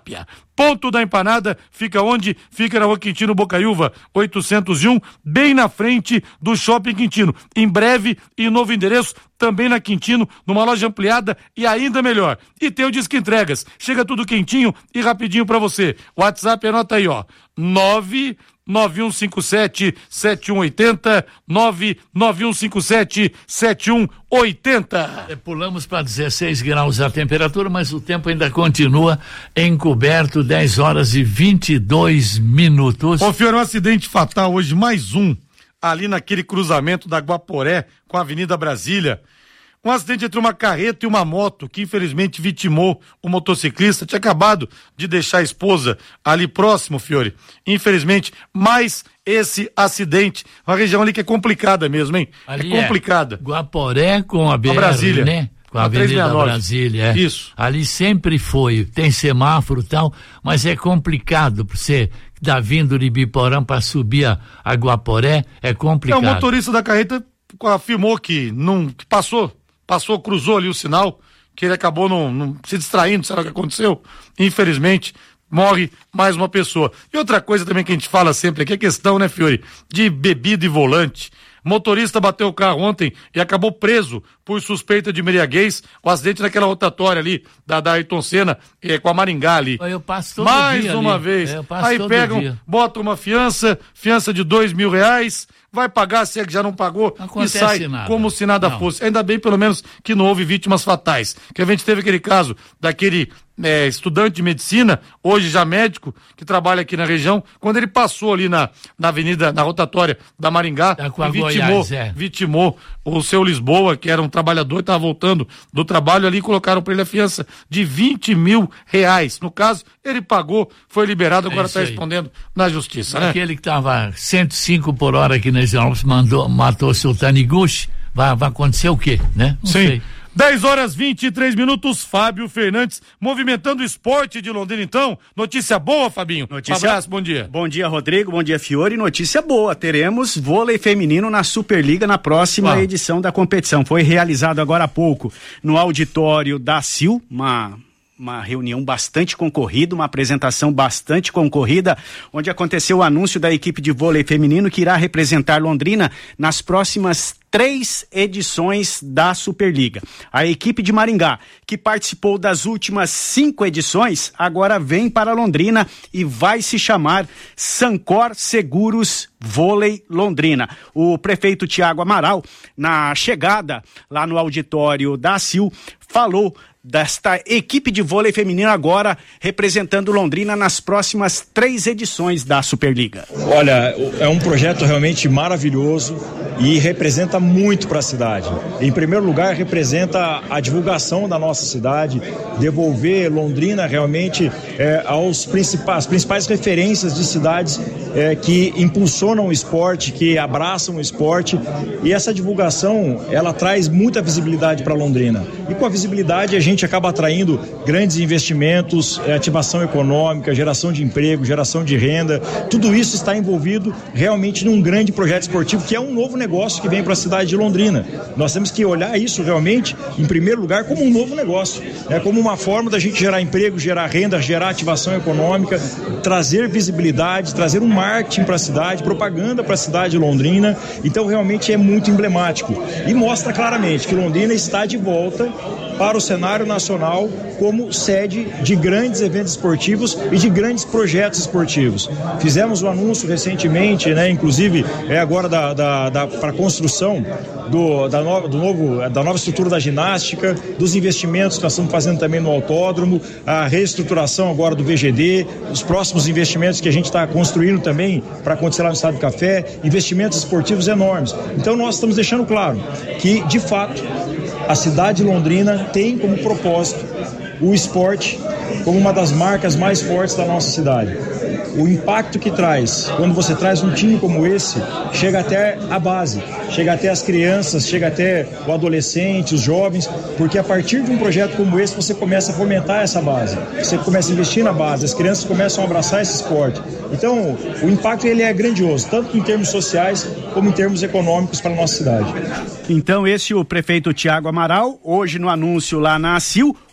Ponto da Empanada, fica onde? Fica na Rua Quintino Bocaiúva, oitocentos e um, bem na frente do Shopping Quintino. Em breve, em novo endereço, também na Quintino, numa loja ampliada e ainda melhor. E tem o Disque Entregas, chega tudo quentinho e rapidinho pra você. O WhatsApp, anota aí, ó, nove nove um cinco sete sete um oito zero, nove nove um cinco sete sete um oito zero.
Pulamos para dezesseis graus a temperatura, mas o tempo ainda continua encoberto, dez horas e vinte e dois minutos.
Ô, Fiore, um acidente fatal hoje, mais um, ali naquele cruzamento da Guaporé com a Avenida Brasília. Um acidente entre uma carreta e uma moto que infelizmente vitimou o motociclista. Tinha acabado de deixar a esposa ali próximo, Fiore. Infelizmente, mais esse acidente. Uma região ali que é complicada mesmo, hein?
Ali
é complicada.
É Guaporé com a B R, a Brasília, né? Com a, a Avenida Brasília, é.
Isso.
Ali sempre foi, tem semáforo e tal, mas é complicado pra você que tá vindo de Biporã para subir a, a Guaporé, é complicado.
É, o motorista da carreta afirmou que não, que passou, passou, cruzou ali o sinal, que ele acabou não, não, se distraindo, será que aconteceu? Infelizmente, morre mais uma pessoa. E outra coisa também que a gente fala sempre aqui é a questão, né, Fiore, de bebida e volante. Motorista bateu o carro ontem e acabou preso por suspeita de embriaguez. O acidente naquela rotatória ali da, da Ayrton Senna é, com a Maringá ali.
Eu passo todo
Mais
dia
uma
ali.
vez.
Eu passo
Aí
todo
pegam,
dia.
botam uma fiança, fiança de dois mil reais, vai pagar se é que já não pagou
Não
e
acontece
sai
nada.
como se nada
Não.
fosse. Ainda bem, pelo menos, que não houve vítimas fatais. Que a gente teve aquele caso daquele é, estudante de medicina, hoje já médico, que trabalha aqui na região, quando ele passou ali na, na avenida, na rotatória da Maringá,
Tá com a
e vitimou,
Goiás, é.
vitimou o seu Lisboa, que era um trabalhador, estava voltando do trabalho ali, e colocaram para ele a fiança de vinte mil reais. No caso, ele pagou, foi liberado, agora está
isso aí.
respondendo na justiça, né?
Aquele que estava cento e cinco por hora aqui na Higienópolis mandou, matou seu Taniguchi, vai, vai acontecer o quê, né? Não
Sim.
sei.
dez horas e vinte e três minutos, Fábio Fernandes, movimentando o esporte de Londrina, então. Notícia boa, Fabinho?
Notícia...
Um abraço, bom dia.
Bom dia, Rodrigo, bom dia, Fiore. Notícia boa, teremos vôlei feminino na Superliga na próxima
Uau.
edição da competição. Foi realizado agora há pouco no auditório da Sil, uma... uma reunião bastante concorrida, uma apresentação bastante concorrida, onde aconteceu o anúncio da equipe de vôlei feminino que irá representar Londrina nas próximas três edições da Superliga. A equipe de Maringá, que participou das últimas cinco edições, agora vem para Londrina e vai se chamar Sancor Seguros Vôlei Londrina. O prefeito Tiago Amaral, na chegada lá no auditório da Sil, falou desta equipe de vôlei feminino agora representando Londrina nas próximas três edições da Superliga.
Olha, é um projeto realmente maravilhoso e representa muito para a cidade. Em primeiro lugar, representa a divulgação da nossa cidade, devolver Londrina realmente é, aos principais, as principais referências de cidades é, que impulsionam o esporte, que abraçam o esporte, e essa divulgação, ela traz muita visibilidade para Londrina. E com a visibilidade a gente A gente acaba atraindo grandes investimentos, ativação econômica, geração de emprego, geração de renda. Tudo isso está envolvido realmente num grande projeto esportivo que é um novo negócio que vem para a cidade de Londrina. Nós temos que olhar isso realmente, em primeiro lugar, como um novo negócio, né? Como uma forma da gente gerar emprego, gerar renda, gerar ativação econômica, trazer visibilidade, trazer um marketing para a cidade, propaganda para a cidade de Londrina. Então realmente é muito emblemático e mostra claramente que Londrina está de volta para o cenário nacional como sede de grandes eventos esportivos e de grandes projetos esportivos. Fizemos o anúncio recentemente, né, inclusive é agora da, da, da, para a construção do, da, no, do novo, da nova estrutura da ginástica, dos investimentos que nós estamos fazendo também no autódromo, a reestruturação agora do V G D, os próximos investimentos que a gente está construindo também para acontecer lá no Estado do Café, investimentos esportivos enormes. Então nós estamos deixando claro que, de fato, a cidade de Londrina tem como propósito o esporte como uma das marcas mais fortes da nossa cidade. O impacto que traz, quando você traz um time como esse, chega até a base, chega até as crianças, chega até o adolescente, os jovens, porque a partir de um projeto como esse você começa a fomentar essa base, você começa a investir na base, as crianças começam a abraçar esse esporte. Então, o impacto ele é grandioso, tanto em termos sociais como em termos econômicos para a nossa cidade.
Então, esse é o prefeito Tiago Amaral, hoje no anúncio lá na A C I L.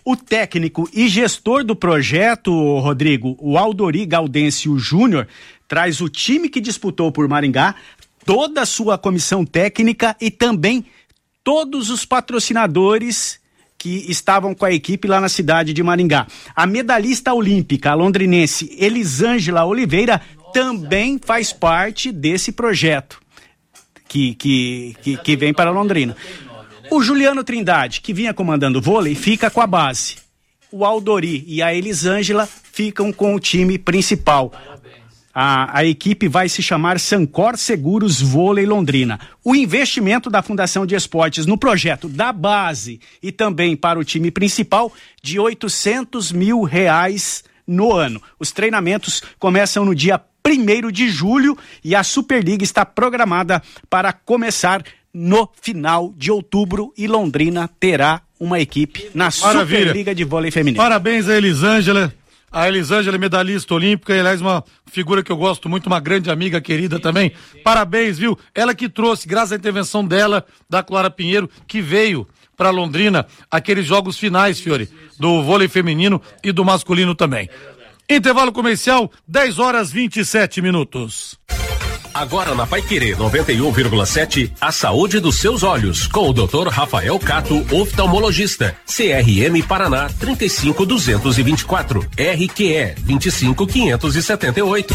O técnico e gestor do projeto, Rodrigo, o Aldori Gaudêncio Júnior, traz o time que disputou por Maringá, toda a sua comissão técnica e também todos os patrocinadores que estavam com a equipe lá na cidade de Maringá. A medalhista olímpica, a londrinense Elisângela Oliveira, também faz parte desse projeto que, que, que, que vem para Londrina. O Juliano Trindade, que vinha comandando o vôlei, fica com a base. O Aldori e a Elisângela ficam com o time principal. A, a equipe vai se chamar Sancor Seguros Vôlei Londrina. O investimento da Fundação de Esportes no projeto da base e também para o time principal de oitocentos mil reais no ano. Os treinamentos começam no dia primeiro de julho e a Superliga está programada para começar no final de outubro e Londrina terá uma equipe na Maravilha. Superliga de Vôlei Feminino.
Parabéns a Elisângela. A Elisângela é medalhista olímpica e, aliás, uma figura que eu gosto muito, uma grande amiga querida também. Parabéns, viu? Ela que trouxe, graças à intervenção dela, da Clara Pinheiro, que veio para Londrina, aqueles jogos finais, Fiore, do vôlei feminino e do masculino também. Intervalo comercial, dez horas e vinte e sete minutos.
Agora na Paiquerê noventa e um vírgula sete, a saúde dos seus olhos, com o doutor Rafael Cato, oftalmologista, C R M Paraná trinta e cinco duzentos e vinte e quatro, R Q E vinte e cinco quinhentos e setenta e oito.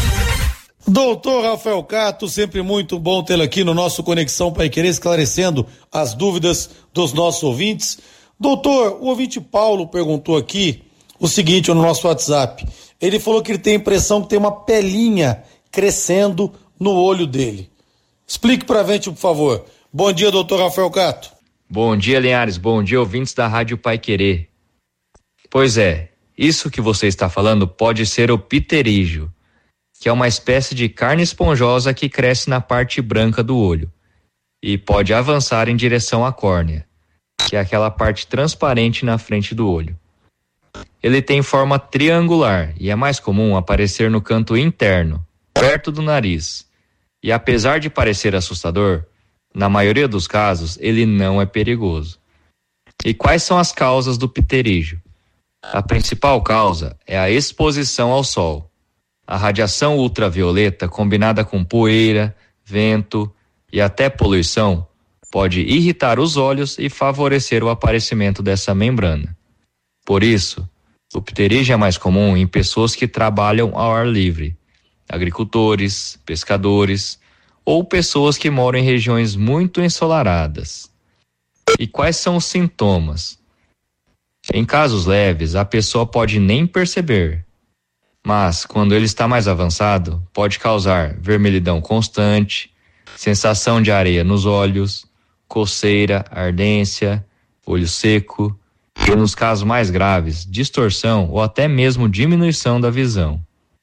Doutor Rafael Cato, sempre muito bom tê-lo aqui no nosso Conexão Paiquerê, esclarecendo as dúvidas dos nossos ouvintes. Doutor, o ouvinte Paulo perguntou aqui o seguinte no nosso WhatsApp. Ele falou que ele tem a impressão que tem uma pelinha crescendo no olho dele. Explique pra gente, por favor. Bom dia, doutor Rafael Cato.
Bom dia, Linhares. Bom dia, ouvintes da Rádio Paiquerê. Pois é, isso que você está falando pode ser o pterígio, que é uma espécie de carne esponjosa que cresce na parte branca do olho e pode avançar em direção à córnea, que é aquela parte transparente na frente do olho. Ele tem forma triangular e é mais comum aparecer no canto interno, perto do nariz. E apesar de parecer assustador, na maioria dos casos ele não é perigoso. E quais são as causas do pterígio? A principal causa é a exposição ao sol. A radiação ultravioleta combinada com poeira, vento e até poluição pode irritar os olhos e favorecer o aparecimento dessa membrana. Por isso, o pterígio é mais comum em pessoas que trabalham ao ar livre, agricultores, pescadores ou pessoas que moram em regiões muito ensolaradas. E quais são os sintomas? Em casos leves, a pessoa pode nem perceber, mas quando ele está mais avançado, pode causar vermelhidão constante, sensação de areia nos olhos, coceira, ardência, olho seco e, nos casos mais graves, distorção ou até mesmo diminuição da visão.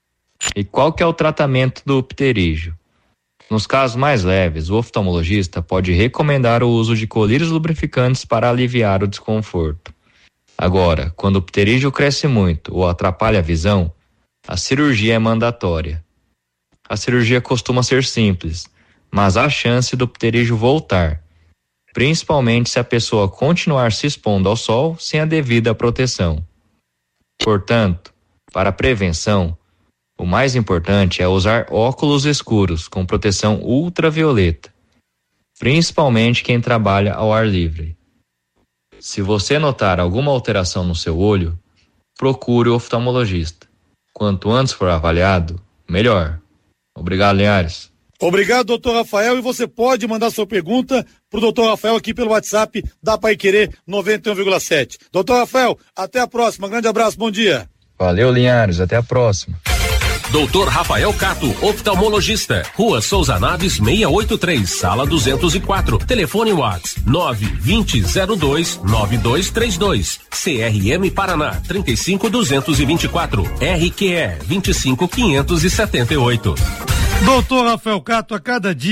E qual que é o tratamento do pterígio? Nos casos mais leves, o oftalmologista pode recomendar o uso de colírios lubrificantes para aliviar o desconforto. Agora, quando o pterígio cresce muito ou atrapalha a visão, a cirurgia é mandatória. A cirurgia costuma ser simples, mas há chance do pterígio voltar, principalmente se a pessoa continuar se expondo ao sol sem a devida proteção. Portanto, para a prevenção, o mais importante é usar óculos escuros com proteção ultravioleta, principalmente quem trabalha ao ar livre. Se você notar alguma alteração no seu olho, procure o oftalmologista. Quanto antes for avaliado, melhor. Obrigado, Linhares.
Obrigado, doutor Rafael, e você pode mandar sua pergunta pro doutor Rafael aqui pelo WhatsApp da Paiquerê noventa e um vírgula sete. doutor Rafael, até a próxima, grande abraço, bom dia.
Valeu, Linhares, até a próxima.
doutor Rafael Cato, oftalmologista, Rua Souza Naves seiscentos e oitenta e três, sala duzentos e quatro, telefone WhatsApp nove vinte zero dois nove dois três dois, C R M Paraná trinta e cinco duzentos e vinte e quatro, R Q E vinte e cinco quinhentos e setenta e oito.
doutor Rafael Cato, a cada dia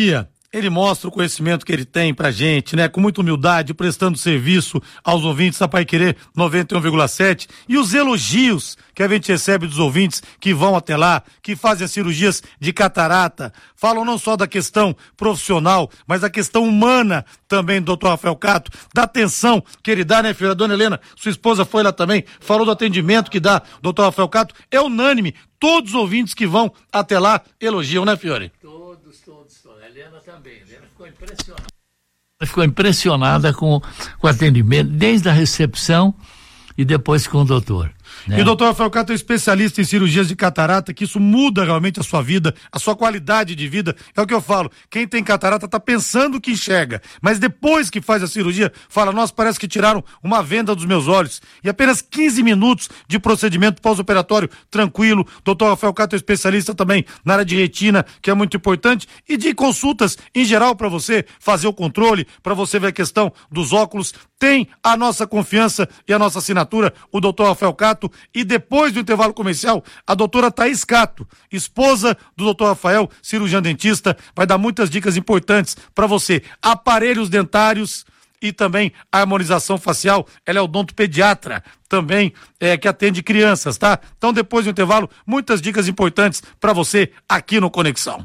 ele mostra o conhecimento que ele tem pra gente, né? Com muita humildade, prestando serviço aos ouvintes da Paiquerê noventa e um vírgula sete, e os elogios que a gente recebe dos ouvintes que vão até lá, que fazem as cirurgias de catarata, falam não só da questão profissional, mas da questão humana também do doutor Rafael Cato, da atenção que ele dá, né, filha? A dona Helena, sua esposa foi lá também, falou do atendimento que dá o doutor Rafael Cato, é unânime, todos os ouvintes que vão até lá elogiam, né, Fiore?
Todos, todos, todos. A Helena também, a Helena ficou impressionada. Ela ficou impressionada com, com o atendimento, desde a recepção e depois com o doutor. Né?
E o doutor Rafael Cato é especialista em cirurgias de catarata, que isso muda realmente a sua vida, a sua qualidade de vida. É o que eu falo, quem tem catarata tá pensando que enxerga, mas depois que faz a cirurgia, fala, nossa, parece que tiraram uma venda dos meus olhos. E apenas quinze minutos de procedimento pós-operatório tranquilo. doutor Rafael Cato é especialista também na área de retina, que é muito importante, e de consultas em geral para você fazer o controle, para você ver a questão dos óculos. Tem a nossa confiança e a nossa assinatura, o doutor Rafael Cato. E depois do intervalo comercial, a doutora Thaís Cato, esposa do doutor Rafael, cirurgião dentista, vai dar muitas dicas importantes para você. Aparelhos dentários e também a harmonização facial. Ela é odontopediatra também, é, que atende crianças, tá? Então, depois do intervalo, muitas dicas importantes para você aqui no Conexão.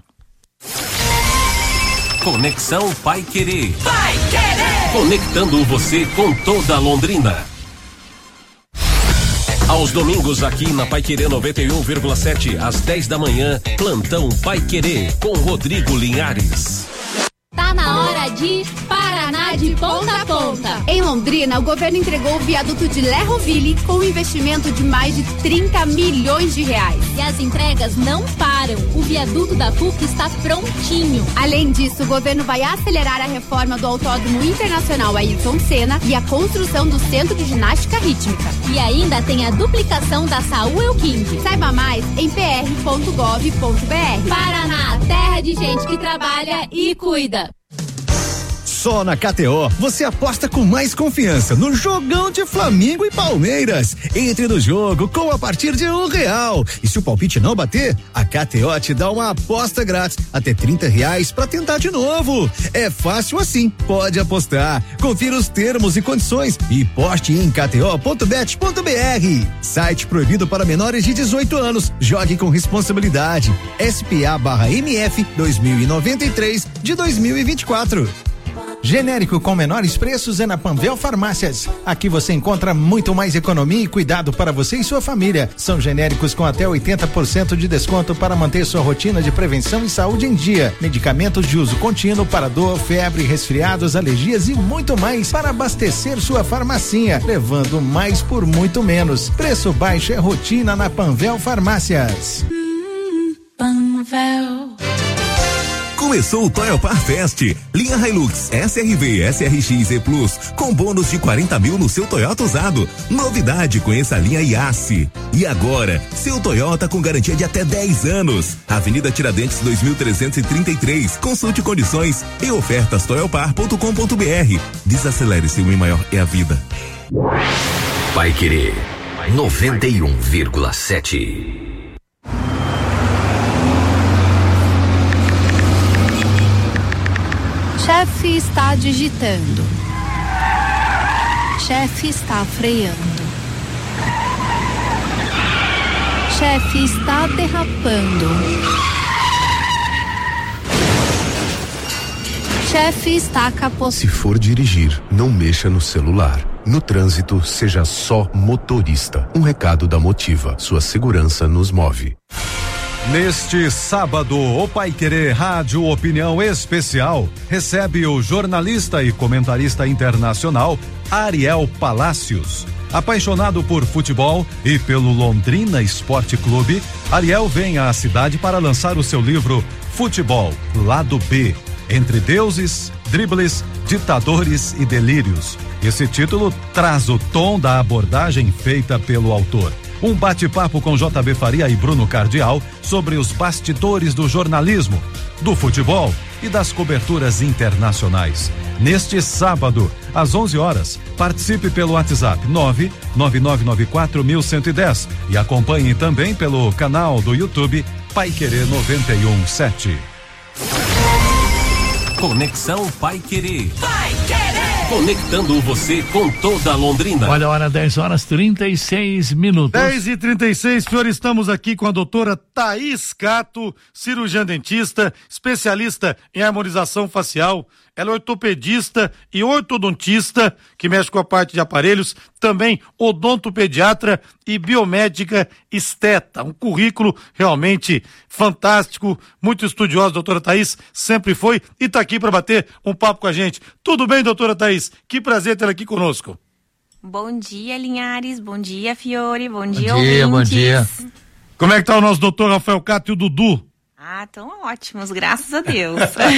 Conexão Paiquerê.
Paiquerê.
Conectando você com toda a Londrina. Aos domingos aqui na Paiquerê noventa e um vírgula sete, às dez da manhã, plantão Paiquerê com Rodrigo Linhares.
Tá na hora de Paraná de ponta a ponta. Em Londrina, o governo entregou o viaduto de Lerroville com um investimento de mais de trinta milhões de reais. E as entregas não param. O viaduto da P U C está prontinho. Além disso, o governo vai acelerar a reforma do Autódromo Internacional Ayrton Senna e a construção do Centro de Ginástica Rítmica. E ainda tem a duplicação da Saúl Euquinde. Saiba mais em p r ponto gov ponto b r. Paraná, terra de gente que trabalha e cuida.
Só na K T O você aposta com mais confiança no jogão de Flamengo e Palmeiras. Entre no jogo com a partir de um real. E se o palpite não bater, a K T O te dá uma aposta grátis até trinta reais pra tentar de novo. É fácil assim, pode apostar. Confira os termos e condições e poste em k t o ponto bet ponto b r. Site proibido para menores de dezoito anos. Jogue com responsabilidade. S P A barra M F dois mil e noventa e três de dois mil e vinte e quatro.
Genérico com menores preços é na Panvel Farmácias. Aqui você encontra muito mais economia e cuidado para você e sua família. São genéricos com até oitenta por cento de desconto para manter sua rotina de prevenção e saúde em dia. Medicamentos de uso contínuo para dor, febre, resfriados, alergias e muito mais para abastecer sua farmacinha, levando mais por muito menos. Preço baixo é rotina na Panvel Farmácias.
Hum, Panvel.
Começou o Toyopar Fest. Linha Hilux, S R V, S R X e Plus, com bônus de quarenta mil no seu Toyota usado. Novidade, conheça a linha Yasse. E agora, seu Toyota com garantia de até dez anos. Avenida Tiradentes dois mil trezentos e trinta e três. Consulte condições e ofertas toyopar ponto com ponto b r. Desacelere, seu bem maior é a vida.
Paiquerê noventa e um vírgula sete.
Chefe está digitando. Chefe está freando. Chefe está derrapando. Chefe está capotando.
Se for dirigir, não mexa no celular. No trânsito, seja só motorista. Um recado da Motiva. Sua segurança nos move.
Neste sábado, o Paiquerê Rádio Opinião Especial recebe o jornalista e comentarista internacional Ariel Palacios. Apaixonado por futebol e pelo Londrina Esporte Clube, Ariel vem à cidade para lançar o seu livro Futebol, Lado B, Entre Deuses, Dribles, Ditadores e Delírios. Esse título traz o tom da abordagem feita pelo autor. Um bate-papo com J B Faria e Bruno Cardial sobre os bastidores do jornalismo, do futebol e das coberturas internacionais. Neste sábado, às onze horas, participe pelo WhatsApp nove nove nove nove quatro um um zero e acompanhe também pelo canal do YouTube Paiquerê noventa e um sete.
Conexão Paiquerê. Conectando você com toda Londrina.
Olha a hora, dez horas trinta e seis minutos.
dez e trinta e seis, senhor, estamos aqui com a doutora Thaís Cato, cirurgiã dentista, especialista em harmonização facial. Ela é ortopedista e ortodontista, que mexe com a parte de aparelhos, também odontopediatra e biomédica esteta. Um currículo realmente fantástico, muito estudiosa, doutora Thaís, sempre foi e está aqui para bater um papo com a gente. Tudo bem, doutora Thaís? Que prazer tê-la aqui conosco.
Bom dia, Linhares, bom dia, Fiore, bom,
Bom
dia,
dia, bom
ouvintes.
dia.
Como é que tá o nosso doutor Rafael Cato e o Dudu?
Ah, tão ótimos, graças a Deus.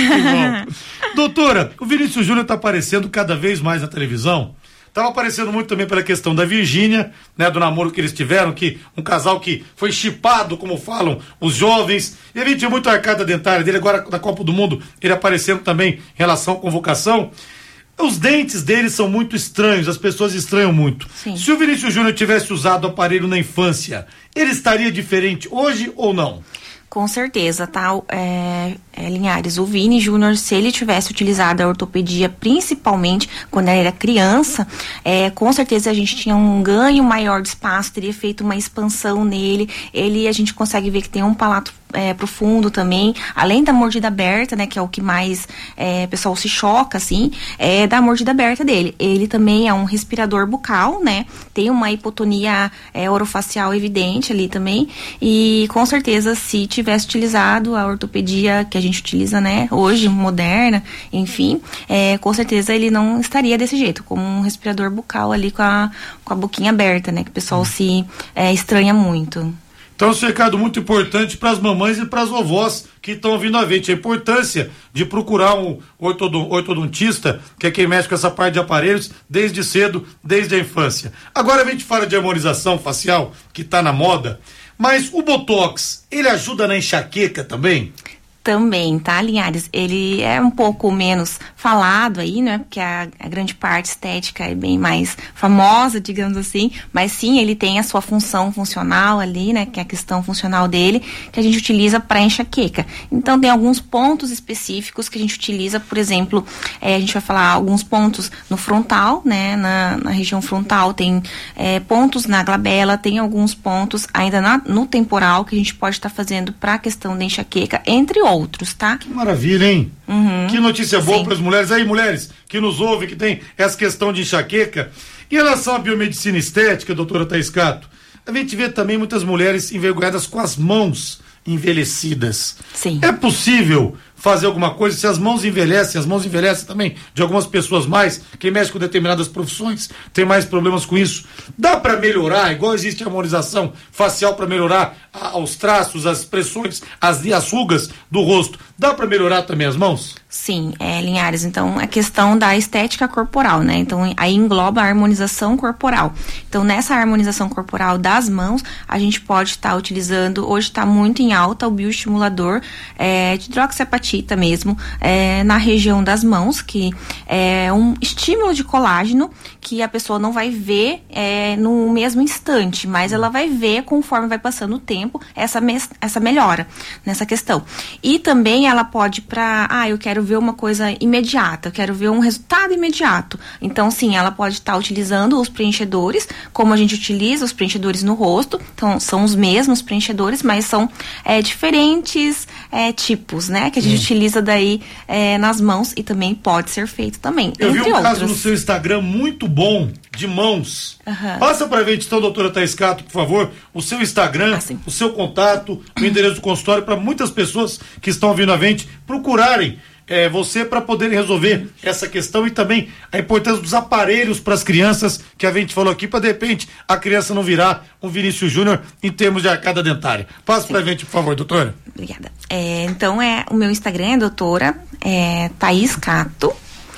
Doutora, o Vinícius Júnior está aparecendo cada vez mais na televisão. Estava aparecendo muito também pela questão da Virgínia, né, do namoro que eles tiveram, que um casal que foi chipado, como falam os jovens. E a gente tinha muito a arcada dentária dele, agora na Copa do Mundo, ele aparecendo também em relação à convocação. Os dentes dele são muito estranhos, as pessoas estranham muito.
Sim.
Se o Vinícius Júnior tivesse usado o aparelho na infância, ele estaria diferente hoje ou não?
Com certeza, tá? É, é, Linhares, o Vini Júnior, se ele tivesse utilizado a ortopedia, principalmente quando ele era criança, é, com certeza a gente tinha um ganho maior de espaço, teria feito uma expansão nele. Ele, a gente consegue ver que tem um palato é, profundo também, além da mordida aberta, né, que é o que mais é, o pessoal se choca, assim, é da mordida aberta dele. Ele também é um respirador bucal, né, tem uma hipotonia é, orofacial evidente ali também, e com certeza se tivesse utilizado a ortopedia que a gente utiliza, né, hoje, moderna, enfim, é, com certeza ele não estaria desse jeito, como um respirador bucal ali com a, com a boquinha aberta, né, que o pessoal se é, estranha muito.
Então, esse recado muito importante para as mamães e para as vovós que estão ouvindo a gente. A importância de procurar um ortodontista, que é quem mexe com essa parte de aparelhos, desde cedo, desde a infância. Agora a gente fala de harmonização facial, que está na moda, mas o Botox, ele ajuda na enxaqueca também?
Também, tá, Linhares? Ele é um pouco menos falado aí, né? Porque a, a grande parte estética é bem mais famosa, digamos assim. Mas sim, ele tem a sua função funcional ali, né? Que é a questão funcional dele, que a gente utiliza para enxaqueca. Então, tem alguns pontos específicos que a gente utiliza, por exemplo, é, a gente vai falar alguns pontos no frontal, né? Na, na região frontal, tem é, pontos na glabela, tem alguns pontos ainda na, no temporal que a gente pode estar tá fazendo para a questão da enxaqueca, entre outros. outros, tá?
Que maravilha, hein?
Uhum.
Que notícia boa para as mulheres. Aí, mulheres que nos ouvem, que tem essa questão de enxaqueca. Em relação à biomedicina estética, doutora Thaís Cato, a gente vê também muitas mulheres envergonhadas com as mãos envelhecidas.
Sim.
É possível fazer alguma coisa? Se as mãos envelhecem, as mãos envelhecem também de algumas pessoas mais, quem mexe com determinadas profissões tem mais problemas com isso. Dá para melhorar, igual existe a harmonização facial para melhorar a, os traços, as expressões, as, as rugas do rosto. Dá para melhorar também as mãos?
Sim, é, Linhares, então a questão da estética corporal, né? Então aí engloba a harmonização corporal. Então nessa harmonização corporal das mãos, a gente pode estar tá utilizando, hoje está muito em alta o bioestimulador é, de hidroxiapatita mesmo, é, na região das mãos, que é um estímulo de colágeno que a pessoa não vai ver é, no mesmo instante, mas ela vai ver conforme vai passando o tempo essa, me essa melhora nessa questão. E também ela pode para, ah, eu quero ver uma coisa imediata, eu quero ver um resultado imediato. Então, sim, ela pode estar tá utilizando os preenchedores, como a gente utiliza os preenchedores no rosto. Então, são os mesmos preenchedores, mas são é, diferentes é, tipos, né? Que a gente hum. utiliza daí é, nas mãos e também pode ser feito também.
Eu
entre
vi um
outros.
caso no seu Instagram muito bom, de mãos.
Uhum.
Passa pra gente, então, doutora Thaís Cato, por favor, o seu Instagram, ah, o seu contato, o endereço do consultório, para muitas pessoas que estão ouvindo a gente procurarem É, você para poderem resolver essa questão e também a importância dos aparelhos para as crianças que a gente falou aqui, para de repente a criança não virar um Vinícius Júnior em termos de arcada dentária. Passa para a gente, por favor, doutora.
Obrigada. É, então, é, o meu Instagram é doutora é, Thaís Cato,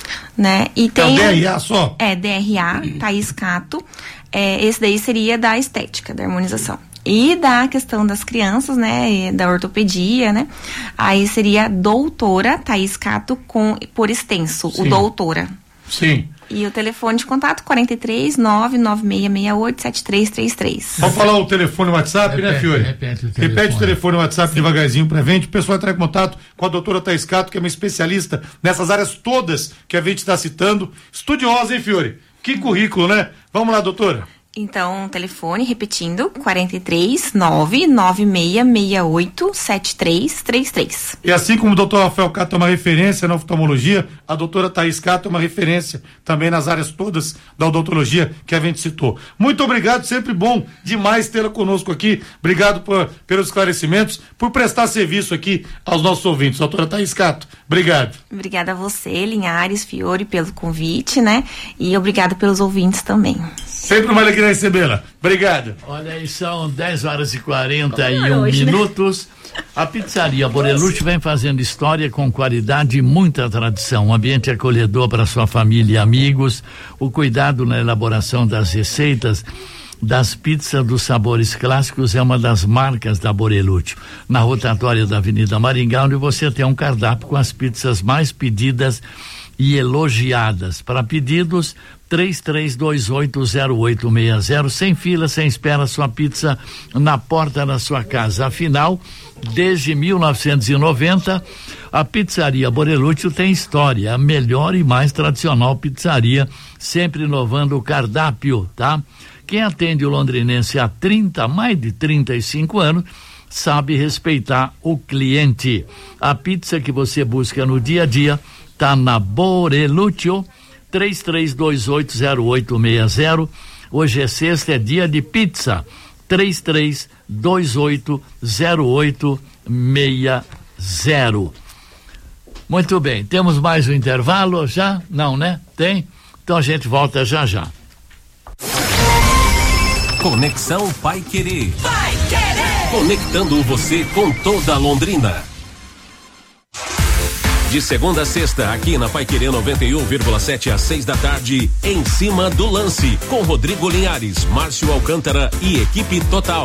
né? E tem,
é o D R A só?
É, D R A, Thaís Cato. É, esse daí seria da estética, da harmonização. E da questão das crianças, né, da ortopedia, né, aí seria doutora Thaís Cato com, por extenso,
Sim.
o doutora.
Sim.
E o telefone de contato quarenta e três, nove nove seis seis oito, sete três três três.
Vamos falar o telefone WhatsApp, repete, né, Fiore?
Repete o telefone.
Repete o telefone WhatsApp devagarzinho pra gente. O pessoal entrar em contato com a doutora Thaís Cato, que é uma especialista nessas áreas todas que a gente está citando. Estudiosa, hein, Fiore? Que currículo, né? Vamos lá, doutora.
Então, telefone, repetindo, quarenta e três, nove nove seis seis oito, sete três três três.
E assim como o doutor Rafael Cato é uma referência na oftalmologia, a doutora Thaís Cato é uma referência também nas áreas todas da odontologia que a gente citou. Muito obrigado, sempre bom demais tê-la conosco aqui. Obrigado por, pelos esclarecimentos, por prestar serviço aqui aos nossos ouvintes. Doutora Thaís Cato, obrigado.
Obrigada a você, Linhares, Fiore, pelo convite, né? E obrigado pelos ouvintes também.
Sempre uma alegria recebê-la. Obrigado.
Olha aí, são dez horas e quarenta e um minutos. Né? A pizzaria Borelucci vem fazendo história com qualidade e muita tradição. Um ambiente acolhedor para sua família e amigos. O cuidado na elaboração das receitas das pizzas dos sabores clássicos é uma das marcas da Borelucci. Na rotatória da Avenida Maringá, onde você tem um cardápio com as pizzas mais pedidas e elogiadas. Para pedidos, três três dois oito zero oito seis zero, sem fila, sem espera, sua pizza na porta da sua casa. Afinal, desde mil novecentos e noventa, a pizzaria Borelucci tem história, a melhor e mais tradicional pizzaria, sempre inovando o cardápio, tá? Quem atende o londrinense há trinta, mais de trinta e cinco anos, sabe respeitar o cliente. A pizza que você busca no dia a dia tá na Borelucci, três três dois oito zero oito seis zero. Hoje é sexta, é dia de pizza. três três dois oito zero oito seis zero. Muito bem, temos mais um intervalo já? Não, né? Tem? Então a gente volta já já.
Conexão Pai Querer.
Pai Querer.
Conectando você com toda a Londrina. De segunda a sexta, aqui na Pai Querer noventa e um vírgula sete às seis da tarde, em cima do lance, com Rodrigo Linhares, Márcio Alcântara e equipe total.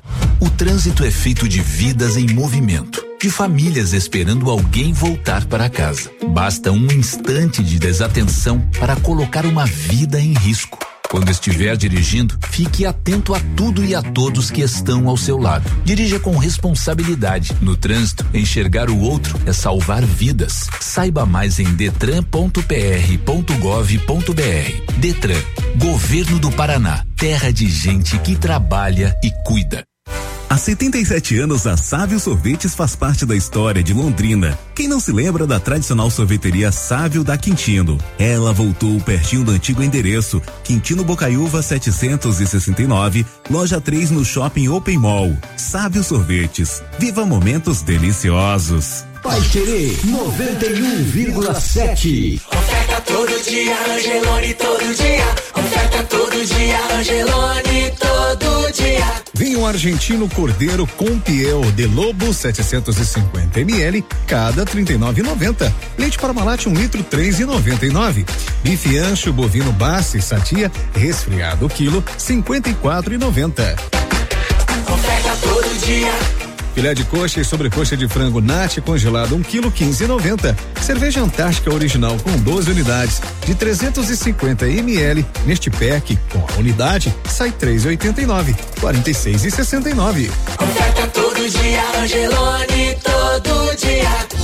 O trânsito é feito de vidas em movimento, de famílias esperando alguém voltar para casa. Basta um instante de desatenção para colocar uma vida em risco. Quando estiver dirigindo, fique atento a tudo e a todos que estão ao seu lado. Dirija com responsabilidade. No trânsito, enxergar o outro é salvar vidas. Saiba mais em detran ponto p r ponto gov ponto b r. Detran, Governo do Paraná, terra de gente que trabalha e cuida.
Há setenta e sete anos, a Sávio Sorvetes faz parte da história de Londrina. Quem não se lembra da tradicional sorveteria Sávio da Quintino? Ela voltou pertinho do antigo endereço, Quintino Bocaiúva setecentos e sessenta e nove, loja três no Shopping Open Mall. Sávio Sorvetes, viva momentos deliciosos.
Pai Querer noventa e um vírgula sete.
Oferta todo dia, Angelone todo dia. Oferta todo dia, Angelone todo dia.
Vinho argentino Cordeiro com Piel de Lobo setecentos e cinquenta mililitros, cada trinta e nove reais e noventa centavos. Leite Parmalat um litro, três reais e noventa e nove centavos. Bife ancho bovino Bassi Sadia resfriado quilo, cinquenta e quatro reais e noventa centavos.
Oferta todo dia.
Filé de coxa e sobrecoxa de frango Nati congelado um quilo, quinze reais e noventa centavos. Cerveja Antártica original com doze unidades de trezentos e cinquenta mililitros. Neste pack, com a unidade, sai três reais e oitenta e nove centavos, quarenta e seis reais e sessenta e nove centavos.
Oferta todo dia, Angelone todo dia.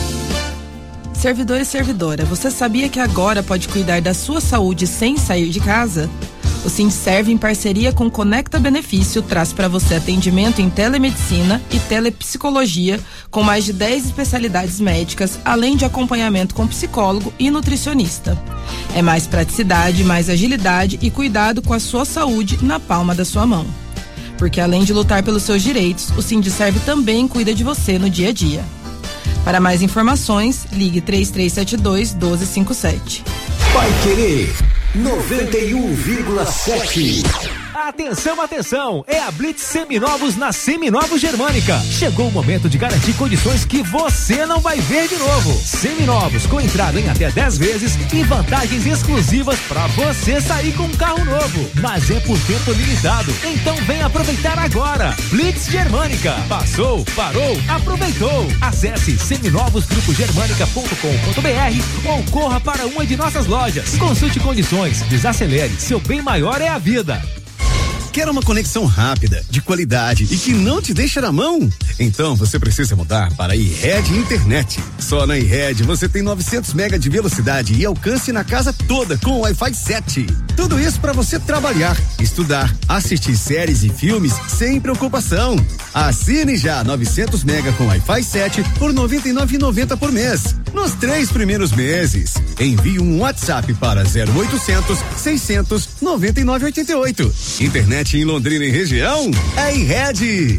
Servidor e servidora, você sabia que agora pode cuidar da sua saúde sem sair de casa? O Sindserv, em parceria com Conecta Benefício, traz para você atendimento em telemedicina e telepsicologia, com mais de dez especialidades médicas, além de acompanhamento com psicólogo e nutricionista. É mais praticidade, mais agilidade e cuidado com a sua saúde na palma da sua mão. Porque além de lutar pelos seus direitos, o Sindserv também cuida de você no dia a dia. Para mais informações, ligue três três sete dois, um dois cinco sete.
Pai Querer noventa e um vírgula sete.
Atenção, atenção! É a Blitz Seminovos na Seminovos Germânica. Chegou o momento de garantir condições que você não vai ver de novo. Seminovos com entrada em até dez vezes e vantagens exclusivas para você sair com um carro novo. Mas é por tempo limitado. Então vem aproveitar agora. Blitz Germânica. Passou, parou, aproveitou. Acesse seminovos grupo germânica ponto com ponto br ou corra para uma de nossas lojas. Consulte condições, desacelere. Seu bem maior é a vida.
Quer uma conexão rápida, de qualidade e que não te deixa na mão? Então você precisa mudar para a iRed Internet. Só na iRed você tem novecentos mega de velocidade e alcance na casa toda com Wi-Fi sete. Tudo isso para você trabalhar, estudar, assistir séries e filmes sem preocupação. Assine já novecentos mega com Wi-Fi sete por noventa e nove reais e noventa centavos por mês. Nos três primeiros meses. Envie um WhatsApp para zero oitocentos, seiscentos, noventa e nove, oitenta e oito. Internet em Londrina e região é iRed.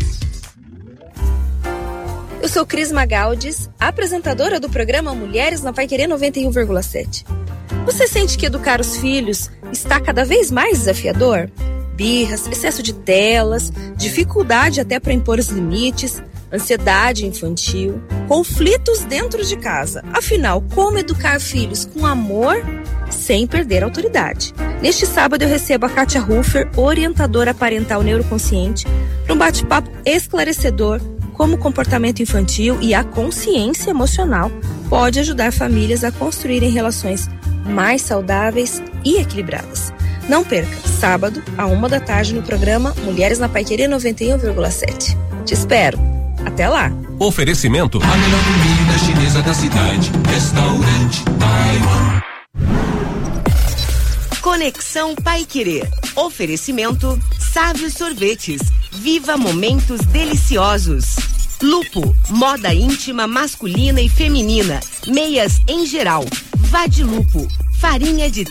Eu sou Cris Magaldes, apresentadora do programa Mulheres na Paiquerê noventa e um vírgula sete. Você sente que educar os filhos está cada vez mais desafiador? Birras, excesso de telas, dificuldade até para impor os limites, ansiedade infantil, conflitos dentro de casa. Afinal, como educar filhos com amor sem perder a autoridade? Neste sábado eu recebo a Kátia Ruffer, orientadora parental neuroconsciente, para um bate-papo esclarecedor como o comportamento infantil e a consciência emocional pode ajudar famílias a construírem relações mais saudáveis e equilibradas. Não perca, sábado, à uma da tarde, no programa Mulheres na Paiquerê noventa e um vírgula sete. Te espero. Até lá.
Oferecimento.
A melhor comida chinesa da cidade. Restaurante Taiwan.
Conexão Paiquerê. Oferecimento Sávio Sorvetes. Viva momentos deliciosos. Lupo, moda íntima masculina e feminina. Meias em geral. Vá de Lupo. Farinha de